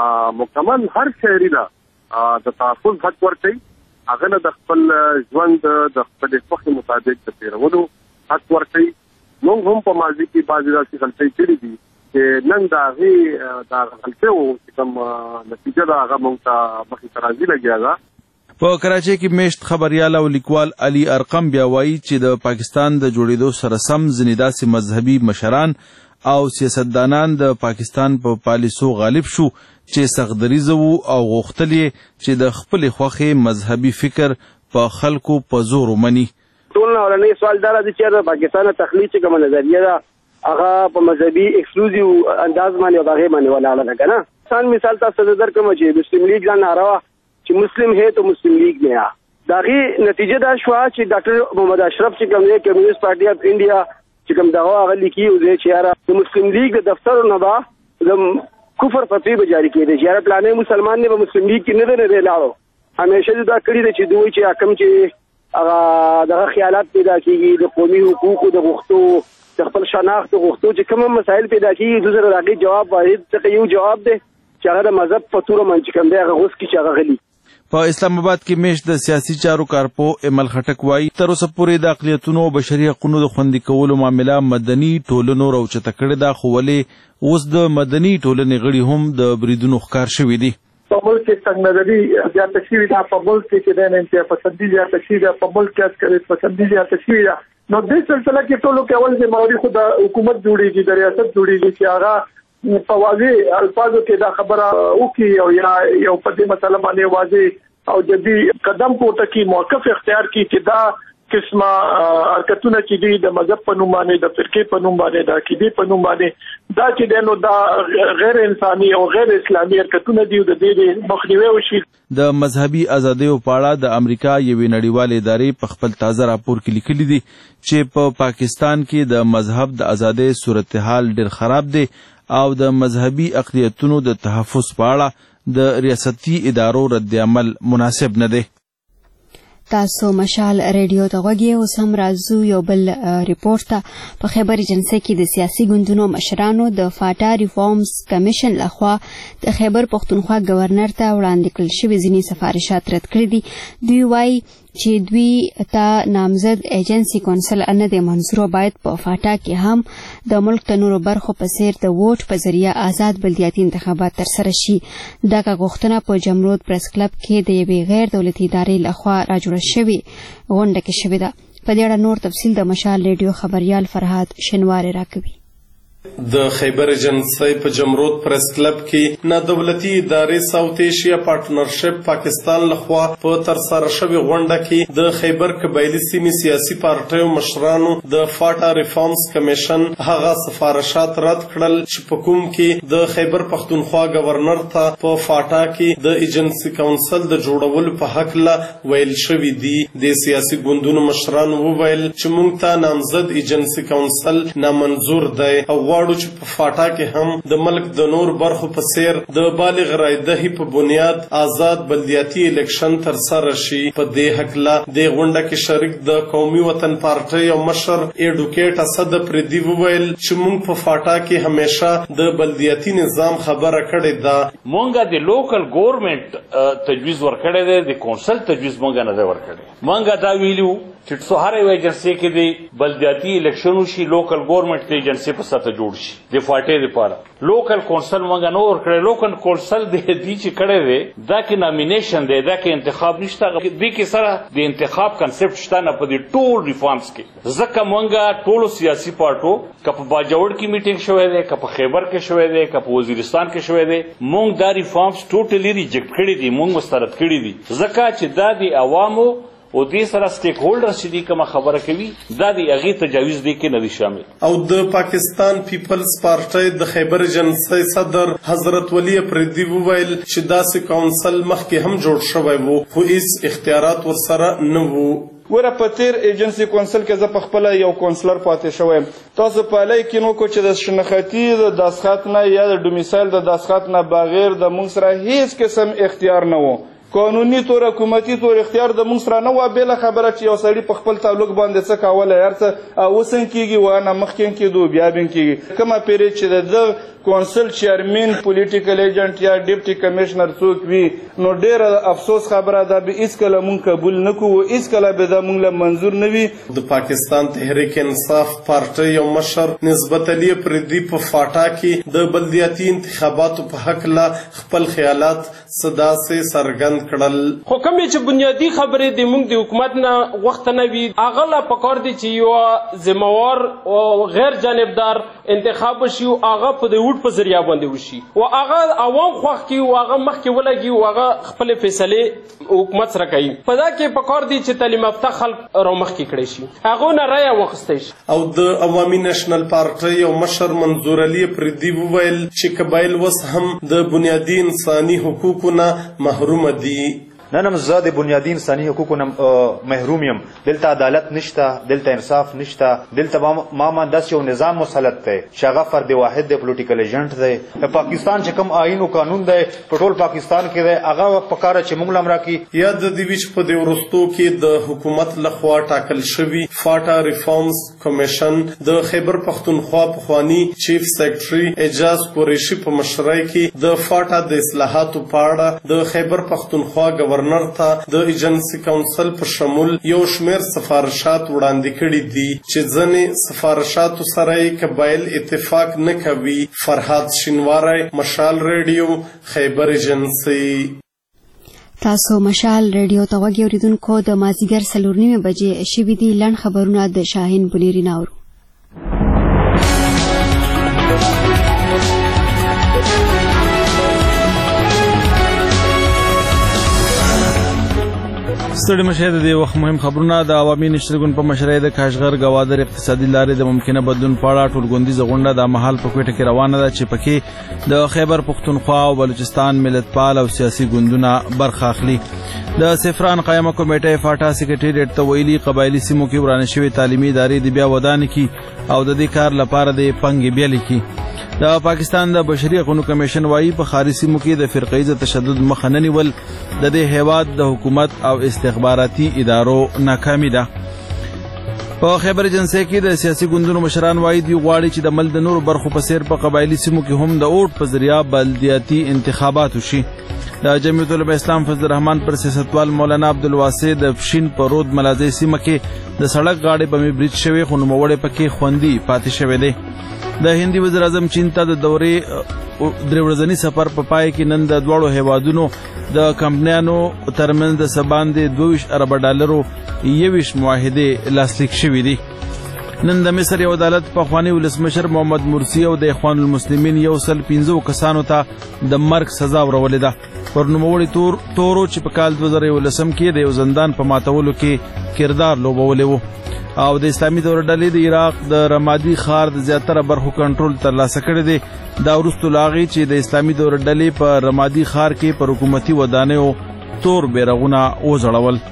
مکمل هر شهري له د تحفظ حق ورکوي هغه له د خپل ژوند د خپل خوښې مطابق د تېرولو حق ورکوي. موږ هم په ماضي کې بعضې داسې غلطۍ کړي دي چې نن د هغې د غلطیو چې کوم نتیجه ده هغه موږ ته مخې ته راځي لګیا ده. په کراچۍ کې میشت خبریال او لیکوال علي ارقم بیا وایي چې د پاکستان د جوړېدو سره سم ځینې داسې مذهبي مشران او سیاستدانان د پاکستان په پا پالیسو غالب شو چې سختدریځه وو او غوښتل یې چې د خپلې خوښې مذهبي فکر په خلکو په زور ومني. ټول نه اورنۍ سوال دا راځي چې د پاکستان تخلیق چې کومه نظریه ده هغه په مذهبي ایکسکلوزیو انداز باندې او هغه باندې ولاړه ده که نه. مثال مثال تاسو ته درکړم چې مسلم لیگ ځان ناروا چې مسلم ہے تو مسلم لیگ نه د هغې نتیجه دا شوه چې ډاکټر محمد اشرف چې کوم دی کمیونست پارټي اف انډیا چې کوم دغه هغه لیکي او دی چې یاره د مسلم لیگ د دفترو نه به د کفر فتوی به جاري کېدی چې یاره پلانې مسلمان نه به مسلم لیگ کې نه دی نه دی لاړو. همیشه دا کړي دی چې دوی چې حکم چې هغه دغه خیالات پیدا کېږي د قومي حقوقو د غوښتو د خپل شناخت د غوښتو چې کوم مسایل پیدا کېږي دوی سره د هغې جواب واحد څخه یو جواب دی چې هغه د مذهب په توره باندې چې کوم دی هغه غوس کړي چې هغه غلي. په اسلام آباد کې میشت د سیاسي چارو کارپو امل خټک وایي تر اوسه پورې د اقلیتونو او بشري حقوقو د خوندي کولو معامله مدني ټولنو راوچته کړې ده، خو ولې اوس د مدني ټولنې غړي هم د بریدونو ښکار شوي دي. په ملک کې څنګه نظري زیاته شوې ده، په ملک کې چې د انتها پسندي زیاته شوې ده، په ملک کې عسکري پسندي زیاته شوې ده. نو دې سلسله کې ټولو کې اول ذمہواری خو د حکومت جوړېږي، د ریاست جوړېږي چې هغه په واضح الفاظو کې دا خبره وکړي او یا یو په دې مسله باندې واضح او جدي قدم پورته کړي، موقف اختیار کړي چې دا قسمه حرکتونه چې دي د مذهب په نوم باندې، د فرقې په نوم باندې، د عقیدې په نوم باندې دا چې دی نو دا غیر انساني او غیر اسلامي حرکتونه دي او د دې مخنیوی وشي. د مذهبي ازادیو په اړه د امریکا یوې نړیوالې ادارې په خپل تازه راپور کې لیکلي دي چې په پا پاکستان کې د مذهب د ازادۍ صورتحال ډېر خراب دی او د مذهبي اقلیتونو د تحفظ په اړه د ریاستي ادارو رد عمل مناسب نه دی. تاسو مشال ریډیو ته غوږی، اوس هم راځو یو بل ریپورت ته. په خیبر ایجنسۍ کې د سیاسي ګوندونو مشرانو د فاټا ریفارمز کمیشن لخوا د خیبر پښتونخوا گورنر ته وړاندې کړل شوي ځینې سفارشات رد کړي دي. دوی وایي چې دوی ته نامزد ایجنسي کونسل نه دی منظور، باید په فاټا کې هم د ملک د نورو برخو په څیر د ووټ په ذریعه آزاد بلدیاتي انتخابات ترسره شي. دغه غوښتنه په جمرود پریس کلب کې د یوې غیر دولتي ادارې لخوا راجوړه شوې غونډه کې شوې ده. په دې اړه نور تفصیل د مشال ریډیو خبریال فرهاد شنواری راکوي. د خیبر ایجنسۍ په جمرود پریس کلب کې نا دولتي ادارې ساوث ایشیا پارټنرشپ پاکستان لخوا په ترسره شوې غونډه کې د خیبر قبایلي سیمې سیاسي پارټیو مشرانو د فاټا ریفارمز کمیشن هغه سفارشات رد کړل چې په کوم کې د خیبر پښتونخوا گورنر ته په فاټا کې د ایجنسي کونسل د جوړولو په حق لا ویل شوی دی. د سیاسي ګوندونو مشرانو وویل چې موږ ته نامزد ایجنسي کونسل نامنظور دی او غواړو چې په فاټا کې هم د ملک د نور برخو په څیر د بالغ رای دهي په بنیاد آزاد بلدیاتي الیکشن ترسره شي. په دې هکله د غونډه کې شریک د قومي وطن پارټۍ او مشر ایډوکیټ اسد پردي وویل چې موږ په فاټا کې همیشه د بلدیاتي نظام خبره کړې ده. مونږ د لوکل ګورنمنت تجویز ورکړی دی، د کونسل تجویز مونږ نه دی ورکړی. مونږ دا ویلو چې څو هر یو ایجنسي کې د بلدیاتي الیکشن وشي، لوکل ګورنمنت د ایجنسي په سطح جوړ شي د فاټې لپاره. لوکل کونسل مونږ نه ورکړی. لوکل کونسل د دې چې کړی دی دا کې نامینیشن دی، دا کې انتخاب نشته، دې کې سره د انتخاب کنسپټ شته نه په دې ټول ریفارمز کې. ځکه مونږ ټولو سیاسي پارټو که په باجوړ کې میټینګ شوی دی، که په خیبر کې شوی دی، که په وزیرستان کې شوی دی، مونږ دا ریفارمز ټوټلی ریجیکټ کړي دي، مونږ مسترد کړي دي. ځکه چې دا د عوامو او دې سره سټیک هولډرز چې دي کومه خبره کوي دا د هغې تجاویز دی کې نه دي شامل. او د پاکستان پیپلز پارټۍ د خیبر ایجنسۍ صدر حضرت ولی پردي وویل چې داسې کونسل مخکې هم جوړ شوی و خو هیڅ اختیارات ورسره نه وو. ګوره په تیر ایجنسي کونسل کې زه پخپله یو کونسلر پاتې شوی. تاسو په الی کې نو کو چې د شناختی د داسخط نه یا د ډومیسایل د داسخط نه بغیر د موږ سره هیڅ قسم اختیار نه و. قانوني طور حکومتي طور اختیار د موږ سره نه وه. بېله خبره چې یو سړي په خپل تعلق باندې څه کولی هر څه اوس هم کېږي، وانه مخکې هم کېدو بیا به هم کېږي. کومه پیرې چې د ده کونسل چیرمین پولیټیکل ایجنټ یا ډیپټي کمیشنر څوک وي نو ډېره افسوس خبره ده، به هېڅکله مونږ قبول نه کوو، هېڅکله به دا مونږ له منظور نه وي. د پاکستان تحریک انصاف پارټۍ یو مشر نسبت علي پردي په فاټا کې د بلدیاتي انتخاباتو په هکله خپل خیالات څه داسې څرګند کړل. خو کومې چې بنیادي خبرې د موږ د حکومت نه غوښتنه وي هغه لا پکار دي چې یو ذمهوار او غیر جانبدار انتخاب وشي او هغه په د ووټ په ذریعه باندې وشي او هغه عوام خوښ کړي او هغه مخکې ولګي او هغه خپلې فیصلې حکومت سره کوي. په دا کې پکار دي چې تعلیم یافته خلک رامخکې کړی شي، هغو نه رایه واخیستی شي. او د عوامي نیشنل پارټۍ یو مشر منظور علي پردي وویل چې قبایل اوس هم د بنیادي انساني حقوقو نه محروم دي. نن هم زه د بنیادي انساني حقوقو نه محروم یم. دلته عدالت نشته، دلته انصاف نشته، دلته ما من داسې یو نظام مسلط دی چې هغه فرد واحد دی، پولیټیکل ایجنټ دی. د پاکستان چې کوم آئین او قانون دی په ټول پاکستان کې دی هغه پکاره چې موږ له هم راکړي. یاد د دې وي چې په دې وروستو کې د حکومت لخوا ټاکل شوي فاټا ریفارمز کمیشن د خیبر پښتونخوا پخواني چیف سیکرټري اعجاز قریشي په مشرۍ کې د فاټا د اصلاحاتو په اړه د خیبر پښتونخوا گورنر ته د ایجنسي کونسل په شمول یو شمیر سفارشات وړاندې کړي دي چې ځنې سفارشاتو سره یې قبایل اتفاق نه کوي. فرهاد شینواری، مشال ریډیو، خیبر ایجنسي. تاسو مشال ریډیو ته غوږ اوریدونکو د مازیګر څلور نیمې بجې شوي دي. لنډ خبرونه د شاهین بنيري ناورو. ستړي مشه د وخت مهم خبرونه د عوامي نشرګون په مشرۍ د کاشغر گوادر اقتصادي لارې د ممکنه بدلون په اړه ټولګوندیزه غونډه د مهال په کوټه کې روانه ده چې پکې د خیبر پختونخوا او بلوچستان ملتپال او سیاسي ګوندونه برخه اخلي. د سفران قائمه کمیټه فاټا سکریټریټ ته ویلي قبایلی سیمو کې ورانه شوی تعلیمي ادارې د بیا ودانې کی او د دې کار لپاره د پنګ بیل کی. د پاکستان د بشري حقوقو کمیشن وايي په خارجي سیمو کې د فرقیزه تشدد مخه نه نیول د دې هیواد د حکومت او استخباراتي ادارو ناکامي ده. په خیبر ایجنسي کې د سیاسي ګوندونو مشران وايي دی غواړي چې د ملک د نور برخو په سیر په قبایلی سیمو کې هم د اوټ په ذریعہ بلدیاتي انتخابات وشي. د جمعیت العلماء اسلام فضل الرحمن پر سیاستوال مولانا عبدالواسع د فشین په رود ملازۍ سیمه کې د سړک غاړې بمې برج شوی خو نوموړی پکې خوندي پاتې شوی دی. د هندي وزیر اعظم چین ته د دورې درې ورځني سفر په پای کې نن د دواړو هیوادونو د کمپنیانو ترمنځ د سباندې دوه ویشت اربه ډالرو یو ویشت معاهدې لاسلیک شوي دي. نن د مصر یو عدالت پخوانی ولسمشر محمد مرسی او د اخوان المسلمین یو سل پنځه کسانو ته د مرګ سزا ورولې ده. پر نوموړي تور تورو چې په کال دوه زره یولسم کې د یو زندان په ماتولو کې کردار لوبولی و او د اسلامي دور ډلې د عراق د رمادي ښار د زیاتره برخو کنټرول ترلاسه کړی دی. دا وروسته له هغې چې د اسلامي دور ډلې په رمادي ښار کې پر حکومتي ودانیو تور بیرغونه وځړول.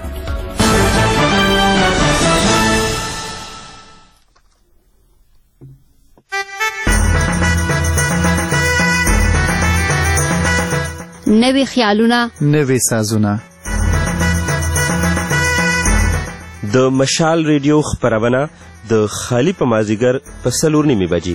نوي خیالونه، نوي سازونه. د مشال ریډیو خپرونه د خالی په مازیګر په څلور نیمې بجې.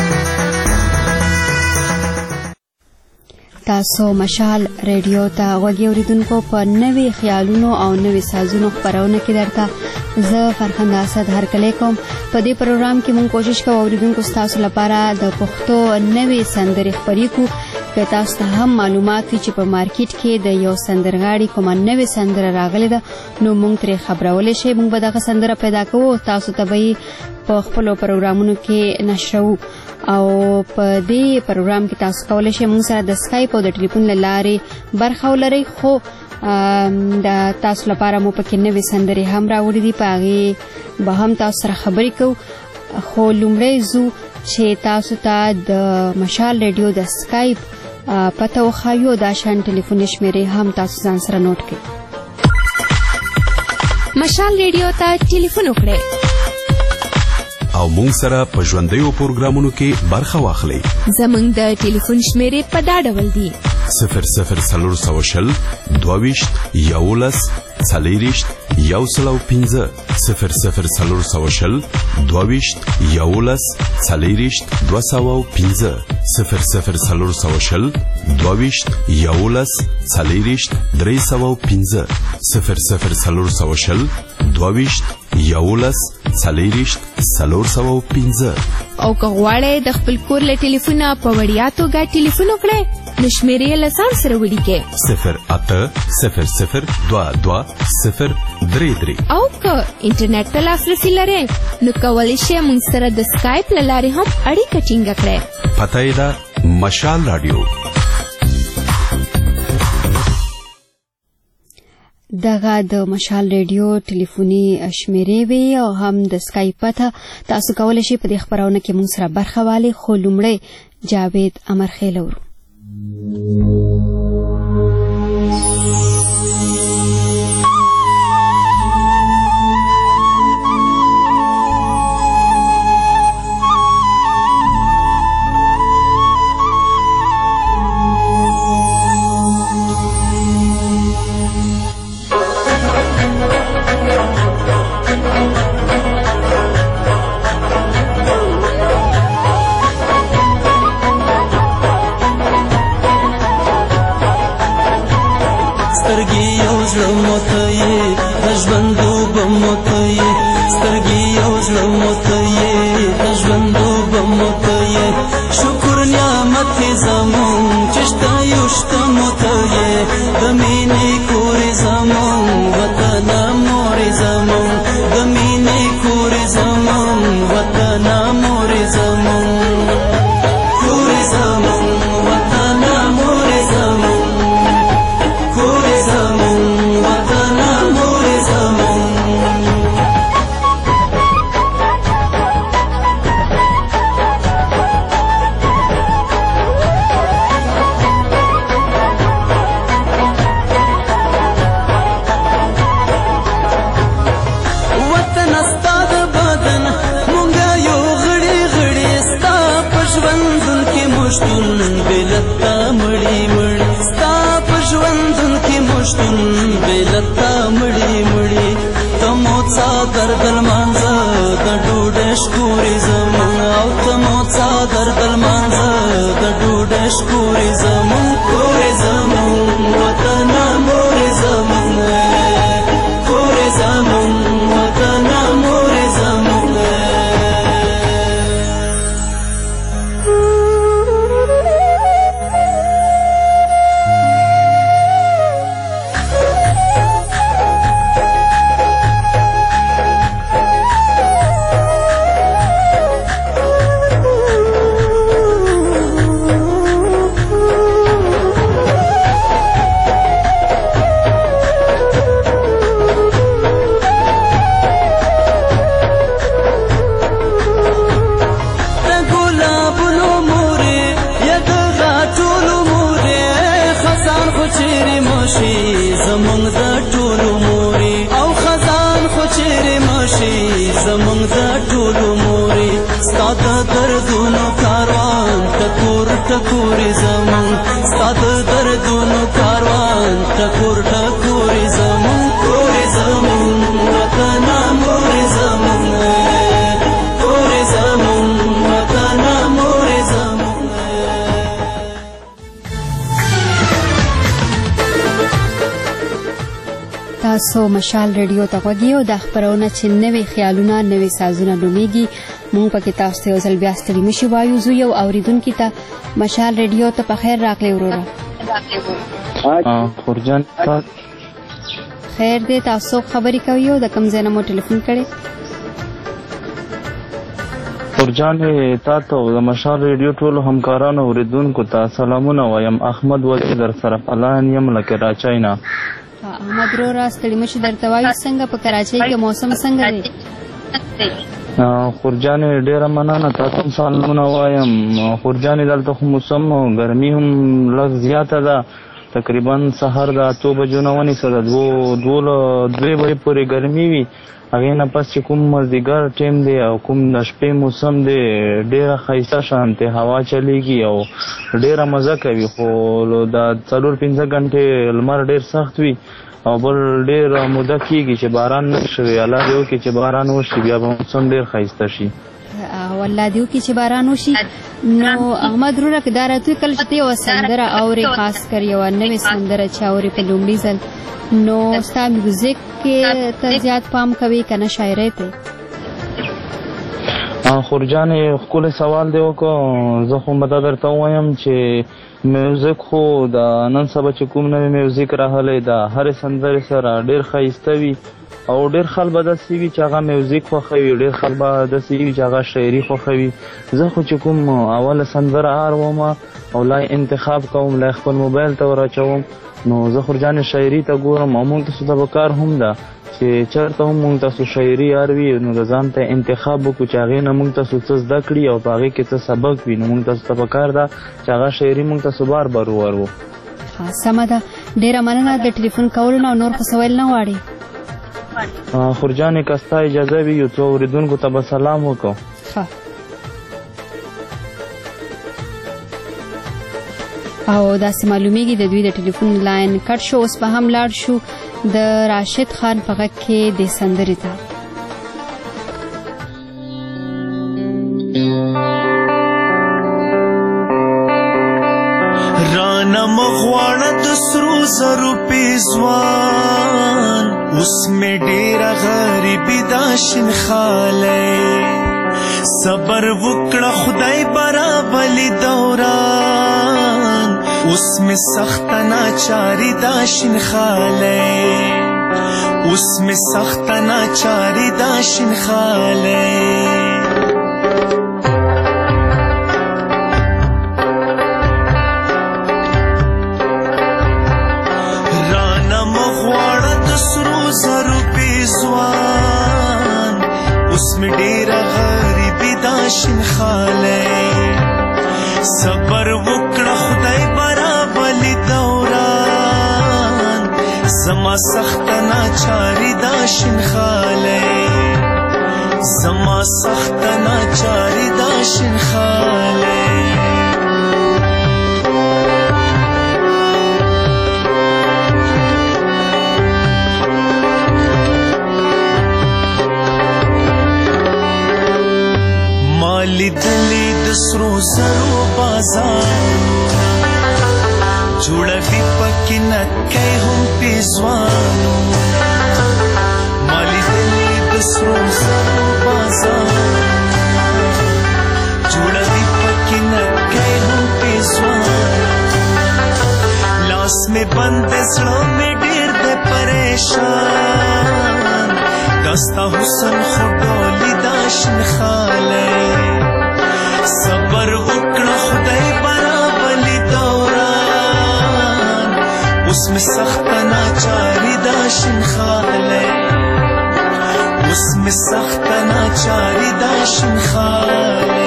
تاسو مشال ریډیو ته غوږ اوریدونکو په نوي خیالونو او نوي سازونو خپرونه کې درته زه فرخنده اسد هرکلی کوم. په دې پروګرام کې مونږ کوشش کوو اوریدونکو ستاسو لپاره د پښتو نوي سندرې خپرې کړو. که تاسو ته هم معلومات وي چې په مارکیټ کې د یو سندرغاړي کومه نوې سندره راغلې ده نو موږ ترې خبرولی شئ. موږ به دغه سندره پیدا کوو، تاسو ته به یې په خپلو پروګرامونو کې نشروو او په دې پروګرام کې تاسو کولی شئ موږ سره د سکایپ او د ټلیفون له لارې برخه ولرئ. خو د تاسو لپاره مو پکې نوې سندرې هم راوړي دي، په هغې به هم تاسو سره خبرې کوو. خو لومړی ځو چې تاسو ته د مشال ریډیو د سکایپ پته وښایو. دا شان ټلیفوني شمیرې هم تاسو ځان سره نوٹ کړئ. مشال ریډیو ته ټلیفون وکړئ او مونږ سره په ژوندیو پروګرامونو کې برخه واخلئ. زمونږ د ټلیفون شمیرې په دا ډول دي: صفر صفر څلور سوه شل دوه ویشت یولس څلېرویشت یو سل او پنځه، صفر صفر څلور سوه شل دوه ویشت یولس څلېرویشت دوه سوه او پنځه، صفر صفر څلور سوه شل دوه ویشت یولس څلېرویشت درې سوه او پنځه، صفر صفر څلور سوه شل دوه ویشت یولس څلېرویشت څلور سوه او پنځه. او که غواړئ د خپل کور له ټلیفونه په وړیا توګه ټلیفون وکړئ نو شمیرې یې له ځان سره ولیکئ: صفر اته صفر صفر دوه دوه صفر درې درې. او که انټرنیټ ته لاسرسي لرئ نو کولی شئ موږ سره د سکایپ له لارې هم اړیکه ټینګه کړئ. پته یې ده مشال راډیو. دغه د مشال ریډیو ټلیفوني شمیرې وي او هم د سکایپ پته. تاسو کولی شئ په دې خپرونه کې موږ سره برخه واخلئ. خو لومړی جاوید امرخیل اورو. ته یې سترګې او زړه مو ته یې د ژوند اوبه مو ته یې شکر نعمت یې زمونږ چې شته یو شته مو ته یې د مینې کور یې زمونږ وطنه مور یې زمونږ د مینې کور یې زمونږ وطنه مور یې زمونږ کور یې زمونږ وطنه مور یې زمونږ کور یې زمونږ وطنه مور یې زمونږ بلتا مړی مړی ستا په ژوندون کې مشتون بلتا مړی مړی تمو څادر د لمانځه د ډوډۍ شکورې زمون او تمو څادر د لمانځه د ډوډۍ شکورې زمون کورې زمون وطن مورې زمون کورې زمون وطن مورې زمون زمونږ د ټولو مورې او خزان خو چیرې مشي زمونږ د ټولو مورې ستا د دردونو کاروان ټکور ټکورې زمونږ ستا د دردونو کاروان ټکور ټکورې زمونږ کورې زمونږ وطن مورې زمونږ کورې زمونږ وطن مورې زمونږ تاسو مشال ریډیو ته غوږی او د خبرونه چې نوې خیالونه نوې سازونه نومیږي مونږ پکې تاسو ته یو ځل بیا ستړي مشي وایو زه یو اوریدونکي ته مشال ریډیو ته په خیر راغلی وروره خورجان خیر دی تاسو خبرې کوي او د کوم ځای نه مو ټلیفون کړی خورجان تا ته د مشال ریډیو ټولو همکارانو اوریدونکو ته سلامونه وایم احمد وزیر در سره پلان یم لکه راچای نه احمد رو را ستړي مشي درته وایو څنګه په کراچۍ کې موسم څنګه دی خورجانې ډېره مننه تا ته هم سلامونه وایم خورجانې دلته خو موسم ګرمي هم لږ زیاته ده تقریبا سهار د اتو بجو نه ونیسه د دوو دوې بجې پورې ګرمي وي هغې نه پس چې کوم مازدیګر ټیم دی او کوم د شپې موسم دی ډېره ښایسته شانتې هوا چلیږي او ډېره مزه کوي خو د څلور پنځه غنټې لمر ډېر سخت وي او بل ډېر موده کېږي چې باران نه شوي الله دې وکړي چې باران وشي بیا به موسم ډېر ښایسته شي والله دې وکړي چې باران وشي نو احمد وروره که دا راته کله چې ته یوه سندره اورې خاص کر یوه نوې سندره چې اورې په لومړي ځل نو ستا میوزیک کې ته زیات پام کوي که نه شاعرۍ ته خورجانې ښکلی سوال دی وکړو زه خو به دا درته ووایم چې میوزیک خو د نن سبا چې کوم نوی میوزیک راغلی د هرې سندرې سره ډېر ښایسته وي او ډېر خلک به داسې وي چې هغه میوزیک خوښوي ډېر خلک به داسې وي چې هغه شاعري خوښوي زه خو چې کوم اوله سندره اورم او لا انتخاب کوم لا خپل موبایل ته ور نو زه خورجانې شاعري ته ګورم او موږ تاسو ته به کار هم ده چې چېرته هم موږ تاسو شاعري اروي نو د ځان ته انتخاب وکړو چې هغې نه موږ تاسو څه زده کړي او په هغې کې څه سبق وي نو موږ تاسو ته په کار ده چې هغه شاعري موږ تاسو بار بار وورو سمه ده ډېره مننه د ټلیفون کولو نه او نور خو څه ویل نه غواړې خورجانې که ستا اجازه وي یو څو اورېدونکو ته به سلام وکړو او داسې معلومیږي د دوی د ټلیفون لاین کټ شو اوس به هم لاړ شو د راشد خان په غږ کې د سندرې ته رانه مغواړه د سرو زرو پیزوان اوس مې ډېره غریبي دا شین خالی صبر وکړه خدای برابلی دوران اوس مې سخته ناچاري دا شین خالی اوس مې سخته ناچاري دا شین خالی زرو پیزوان اوس مې ډېره غریبي دا شین خالی صبر وکړه خدای برابلی دوران زما سخته ناچاري دا شین خالی زما سخته ناچاري دا شین خالی لیدلی د سرو زرو بازارونه جوړوي پکې نکۍ هم پیزوانونه ما لیدلی د سرو زرو بازارونه جوړوي پکې نکۍ هم پیزوانونه لاس مې بند زړه مې ډېر دی پریشان دستا حسن خو ډولي دا شین خالی صبر وکړه خدای برابلی دوران اوس مې سخته ناچاري دا شین خالی اوس مې سخته ناچاري دا شین خالی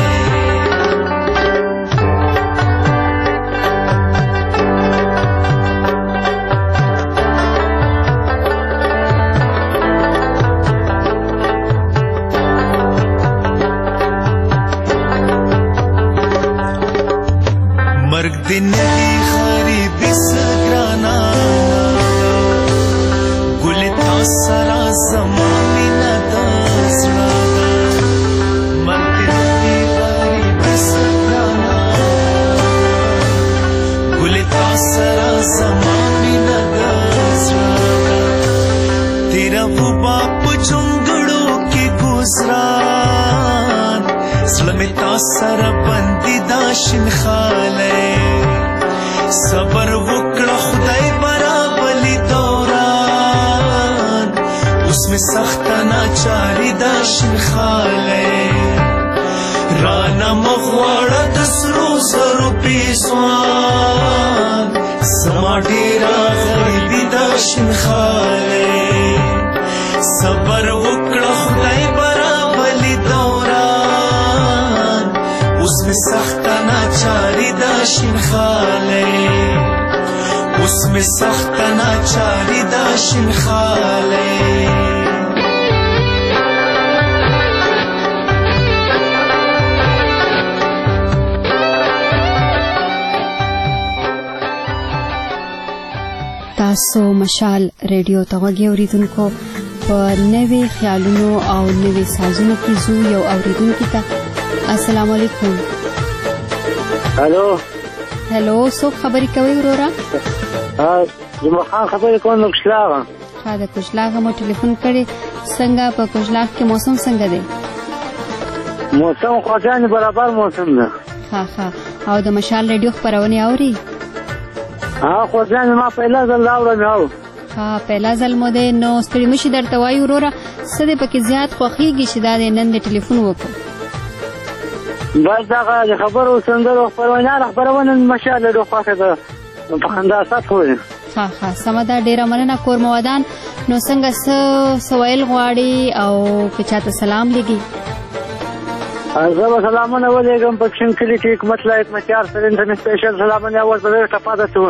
مرگ دی ندی غریبی سگرانا گلی تا سرا زمانی ندازرانا مرگ دی ندی غریبی سگرانا گلی تا سرا زمانی ندازرانا تیرا وہ باپ جنگڑوں کی گزران زلمی تا سرا بندی دا شین خالی صبر وکړه خدای برابلی دوران اوس مې سخته ناچاري دا شین خالی رانا مغواړه د سرو زرو پیزوان زما ډېره غریبي دا شین خالی صبر وکړه خدای برابلی دوران اوس مې سخته ناچاري دا شین خالی اوس مې سخته ناچاري دا شین خالی تاسو مشال ریډیو ته غوږی اوریدونکو په نوي خیالونو او نوي سازونو کې زو یو اوریدونکو ته السلام علیکم هلو هلو څوک خبرې کوي ورورا جمعه خان خبرې کوم نو کښلاغه ها د کښلاغه مو ټلیفون کړي څنګه په کښلاغ کې موسم څنګه دی موسم خو ځان برابر موسم ده ها ها او د مشال ریډیو خبرونه اوري ها خو ځان ما पहिला ځل اورم نو ها पहिला ځل مو ده نو ستړي مشي درته وایو ورورا څه دې پکې زیات خوخيږي چې دا نن د ټلیفون وکړو بس دا خبرو سندرو خبرونه خبرونه مشال ریډیو خاصه ده په اندازات خو ها ها سمدا ډیره مننه کور موادان نو څنګه س سویل غواړي او که چاته سلام لګي زه به سلامونه ولېږم په کښین کلي کې حکمت لا حکمتیار سره انټرنیټ سپیشل سلامونه اول په ډېر ټپاده شو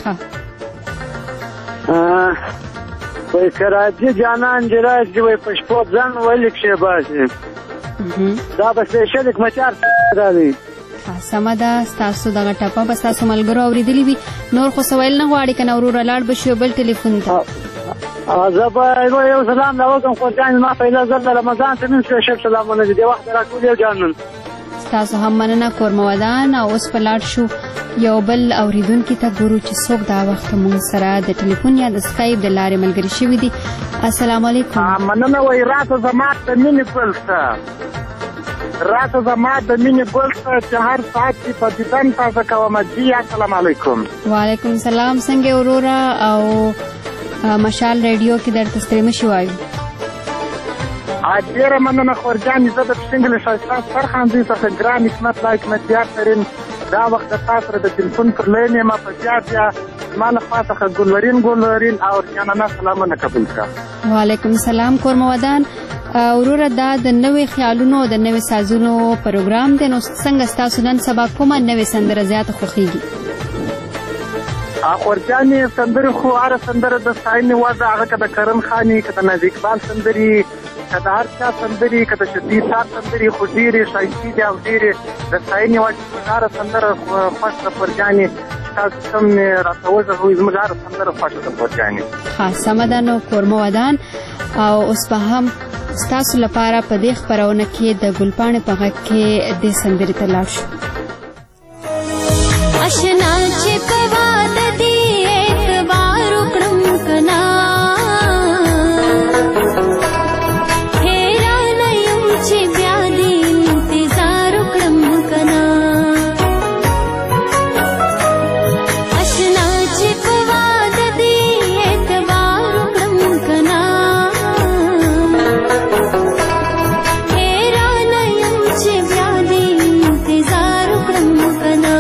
وایي که راځي جانان چې راځي وایي په شپو ځان ویلي کښې باسي دا به سپیشل حکمتیار راځي سمه ده ستاسو دغه ټپه به ستاسو ملګرو اورېدلي وي نور خو سویل نه غواړي که نه وروره لاړ به شي بل ټلیفون ته زه به یو سلام راوکړم خو جان ما पहिला ځل د رمضان ته نن سپیشل سلامونه دي د وخت راټول یو جانان ستاسو هم مننه کورمودان او اوس په لاړ شو یو بل اوریدونکي ته ګورو چې څوک دا وخت مونږ سره د ټلیفون یا د سکایپ د لارې ملګري شوي دي السلام علیکم. مننه وای راته زما د مینې ګل څه راته زما د مینې ګل څه چې هر ساعت کې په دیدن تازه کوم. جی السلام علیکم. وعلیکم السلام. څنګه وروره او مشال ریډیو کې درته ستړي مشي وایو. ډېره مننه خورجانې. زه د پشنګلې ښایسته سرخاندوی څخه ګران حکمت لا حکمتیار ترین دا وخت د تا سره د تلیفون پر لین یم. په بیا بیا زما له خوا څخه ګلورین ګلورین او جانانه سلامونه قبول کړه. وعلیکم السلام. کورمه ودان وروره دا د نوې خیالونو د نوې سازونو پروګرام دی، نو څنګه ستاسو نن سبا کومه نوې سندره زیاته خوښیږي؟ خورجانې سندرې خو هره سندره د ستاینې وړ ده، هغه که د کرم خاني که د نازي اقبال سندرې که د هر چا سندرې که د شفیع صاحب سندرې خو ډېرې ښایستې دي او ډېرې د ستاینې وړ دي. زموږ هره سندره خوښ ده خورجانې. تاسو کوم راته وغږوئ زموږ هره سندره خوښه ده خورجانې. ښه سمه ده. نو کورمه ودان او اوس به هم ستاسو لپاره په دې خپرونه کې د ګلپاڼې په غږ کې دې سندرې ته لاړ شو. اشنا چې په واده دې اعتبار وکړم که نه، حیرانه یم چې بیا دې انتظار وکړم که نه. اشنا چې په واده دې اعتبار وکړم که نه، حیرانه یم چې بیا دې انتظار وکړم که نه.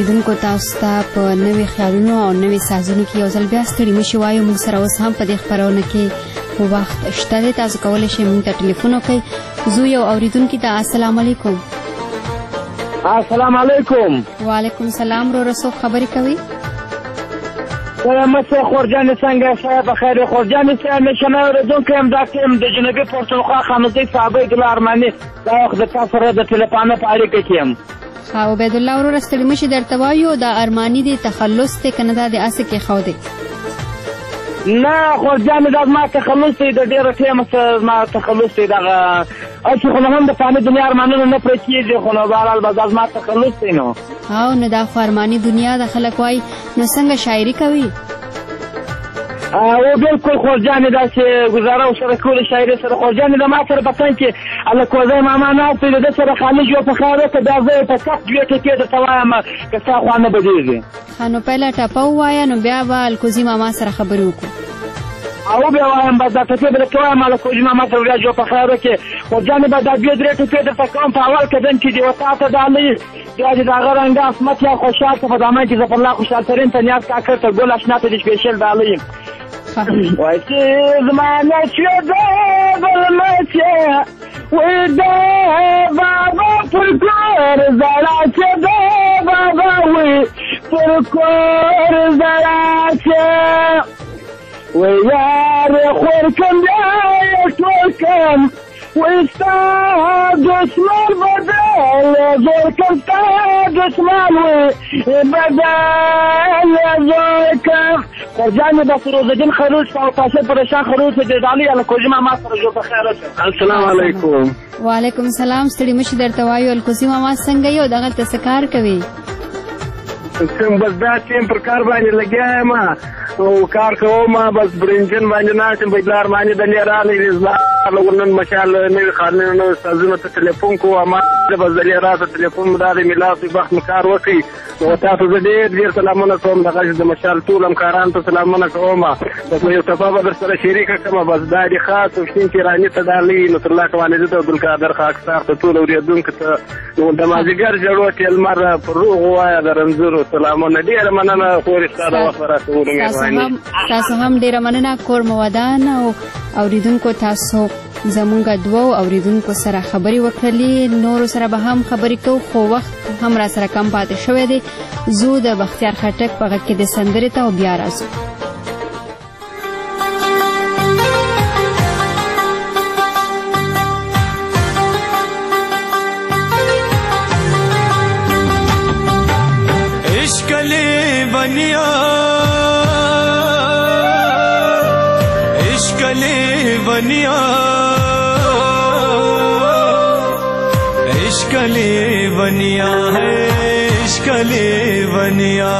اوریدونکو تاسو ته په نوي خیالونو او نوي سازونو کې یو ځل بیا ستړي مشي وایو. موږ سره اوس هم په دې خپرونه کې وخت شته دی. تاسو کولی شئ موږ ته ټلیفون وکړئ. زه یو اوریدونکي ته السلام علیکم. السلام علیکم. وعلیکم السلام. ورو څوک خبرې کوي؟ مسیح خورجان څنګه صاحب بخیر؟ خورجان صاحب نشنه اوریدونکی یم. دا ټیم د جنوبي پښتونخوا خانزۍ صحابه ګل ارماني دا وخت د تا سره د ټلیفون په اړیکه کې یم. عبید الله ورور ستړي مشي درته وایو دا ارماني دی تخلص دی کنه دا د اسه کې خو دی؟ نه خورجان دا ما تخلص دی د ډیره ټیم سره ما تخلص دی دغه اسی خو هم د فاني دنیا ارمانونه نه پرې کېږي خو نو بهرحال به ما تخلص دی. نو او نه دا خو ارماني دنیا د خلک وایي نو څنګه شاعري کوي؟ او بالکل خورجان داسې ګزاره ورسره کوله شاعري سره. خورجان د ما سره په څنګ کې هلکوزی ماما ناست دی د ده سره خالي جوړ په خاوره که بیا زه یې په کف دوې ټکې درته وایم که ستا خوا نه بدېږي. ښه نو پیله ټپه ووایه نو بیا به الکوزي ماما سره خبرې وکړو. او بیا وایم بس دا ټکې به درته وایم الکوزي ماما سره بیا جوړ په خاوره کې. خورجانې به دا دوې درې ټکې درته کوم په اول قدم کې دې وتا ته ډالۍ بیا دې د هغه رنګه عصمت یا خوشحال ته په دامن کې ظفرالله خوشحال ترین ته نیاز کاکړ ته ګل اشنا ته دې سپېشل ډالۍ وای چې زما نشوې د بلمچې وای د بابا پر کور زړه چې د بابا وای پر کور زړه چې وای یار خور کم بیا یې ټول کم وای ستا دشمن بدل زور کم ستا دشمن وای بدل زور کم. خورجان بس روزالدین خروش او قاصد پرشان خروش د ډالۍ الکوزي ماما سره جوړ په خیر. السلام علیکم. وعلیکم السلام. ستړي مشي درته وایو الکوزي ماما څنګه یو دغه ته څه کار کوي؟ کوم بس دا ټیم پر کار باندې لګیا یم او کار کوم بس برنجن باندې ناست یم. بیدلار باندې د لیرانې رضا لګونن مشال نوي قانونو سازونه ته ټلیفون کوم ما بس د لیرا ته ټلیفون مدار میلاس وخت کار وکي او تاسو زه ډېر ډېر سلامونه کوم. دغه د مشال ټول همکاران ته سلامونه کوم. بس یو ټپه در سره شریکه کوم بس دا د خاص وشتین کې رانی ته ډالۍ نصر الله کوالد ته عبدالقادر خاکسار ته ټول اوریدونکو ته نو د مازیګر جوړو ټیل مر پر روغ وایه د رنځورو سلامونه. ډېره مننه خورې ستا د وخت راکولو مهرباني. تاسو هم ډېره مننه. کور مو ودان او اوریدونکو تاسو زمونږ دوو اوریدونکو سره خبرې وکړلې. نورو سره به هم خبرې کوو خو وخت هم را سره کم پاتې شوی دی. زه د بختیار خټک په غږ کې د سندرې ته او بیا راځو. عشقلی بنیا عشقلی بنیا عشقلی بنیا ہے عشقلی بنیا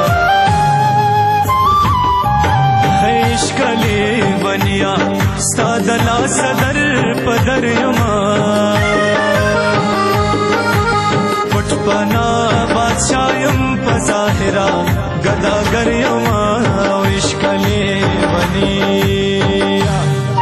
ہے عشقلی بنیا ستا د لاس در پدر یما پټ پنا بادشاہم پظاهرا گداگر یما عشقلی بنیا.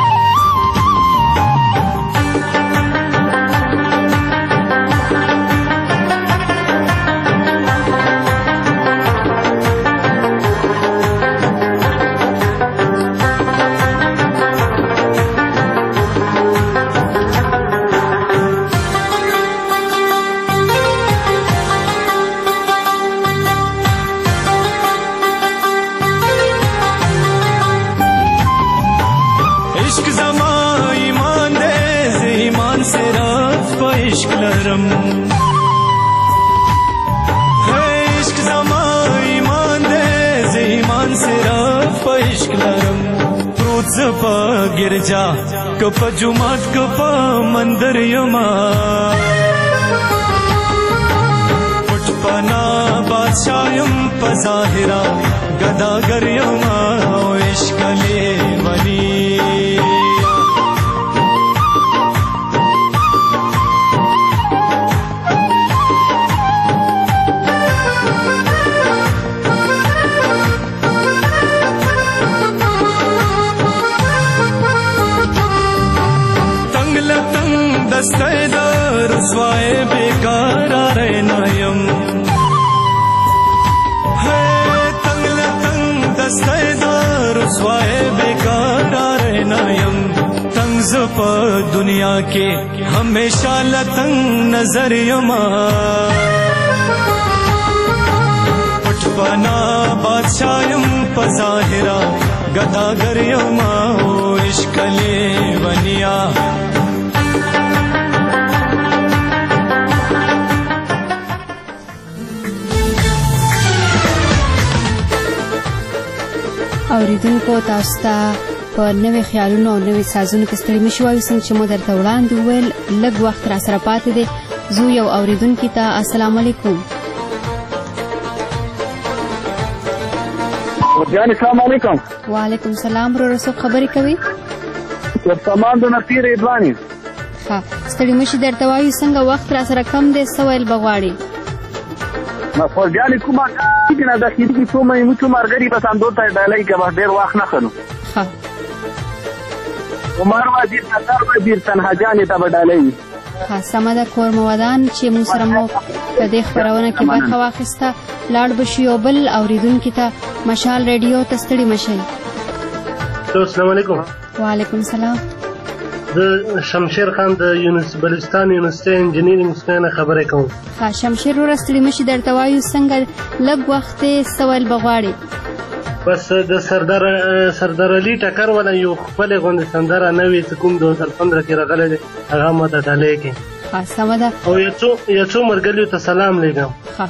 عشق لرم عشق زما ایمان دے ز ایمان سے رف عشق لرم پروت زپا گرجا کپا جماعت کپا مندر یما پٹ پنا بادشاہم پظاہرا گداگر یما عشق لے بنی. دسته دا رسوای بیکار رینایم رسوای بیقرار نه یم تنگ ز په دنیا کې همیشه لتنګ نظر یما پټ بنا بادشاہ یم په ظاهرا گداګر یما او عشق لیونیا اوریدونکو تاسو ته په نوې خیالونو او نوې سازونو کې ستړي مه شئ. وایو څنګه چې مو درته وړاندې وویل لږ وخت را سره پاتې دی. زو یو اوریدونکي ته السلام علیکم. ورجان السلام علیکم. وعلیکم السلام. ورور څوک خبرې کوي؟ ورسمان د نصیر ادواني. ښه ستړي مه شئ. درته وایو څنګه وخت را سره کم دی څه ویل به غواړې؟ ورجان کومه کې نه د اخیري کې څو مې څو مارګري بس اندو ته ډالۍ کې به ډېر وخت نه خنو. ښه عمر وزیر نصر وزیر تنها جانې ته به ډالۍ. ښه سمه ده. کور مو ودان چې موږ سره مو په دې خپرونه کې برخه واخیسته. لاړ به شو یو بل اوریدونکي ته. مشال ریډیو ته ستړي مه شئ. السلام علیکم. وعلیکم السلام. د شمشیر خان د یونس بلوچستان یونیورسيټي انجینرینګ څخه خبرې کوم. ښه شمشیر ورور ستړي مه شئ. درته وایو څنګه لږ وخت یې څه ویل به غواړې؟ بس د سردار سردار علي ټکر ولا یو خپلې غوندې سندره نوې چې کوم دوه هزار پندرہ کې راغلی دی هغه ماته ډالۍ کړي. ښه سمه ده. او یو څو یو څو ملګریو ته سلام لیږم. ښه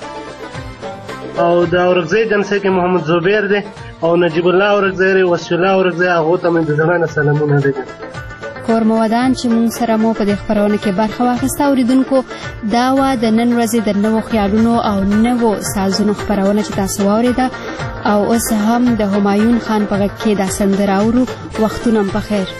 او د اورکزۍ جلسې کې محمد زبیر دی او نجیب الله اورکزۍ دی وصفي الله اورکزۍ هغو ته مې د زړه نه سلامونه لیږم. کور مو ودان چې موږ سره مو په دې خپرونه کې برخه واخیسته. اوریدونکو دا وه د نن ورځې د نوو خیالونو او نوو سازونو خپرونه چې تاسو واورېده او اوس هم د همایون خان په غږ کې دا سندره اورو. وختونه مو په خیر.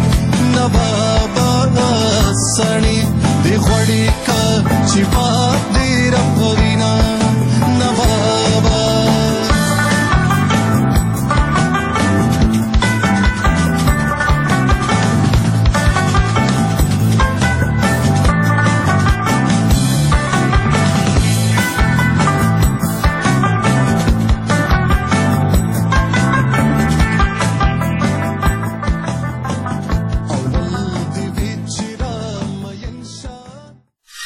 سړی دی غوړی کا چې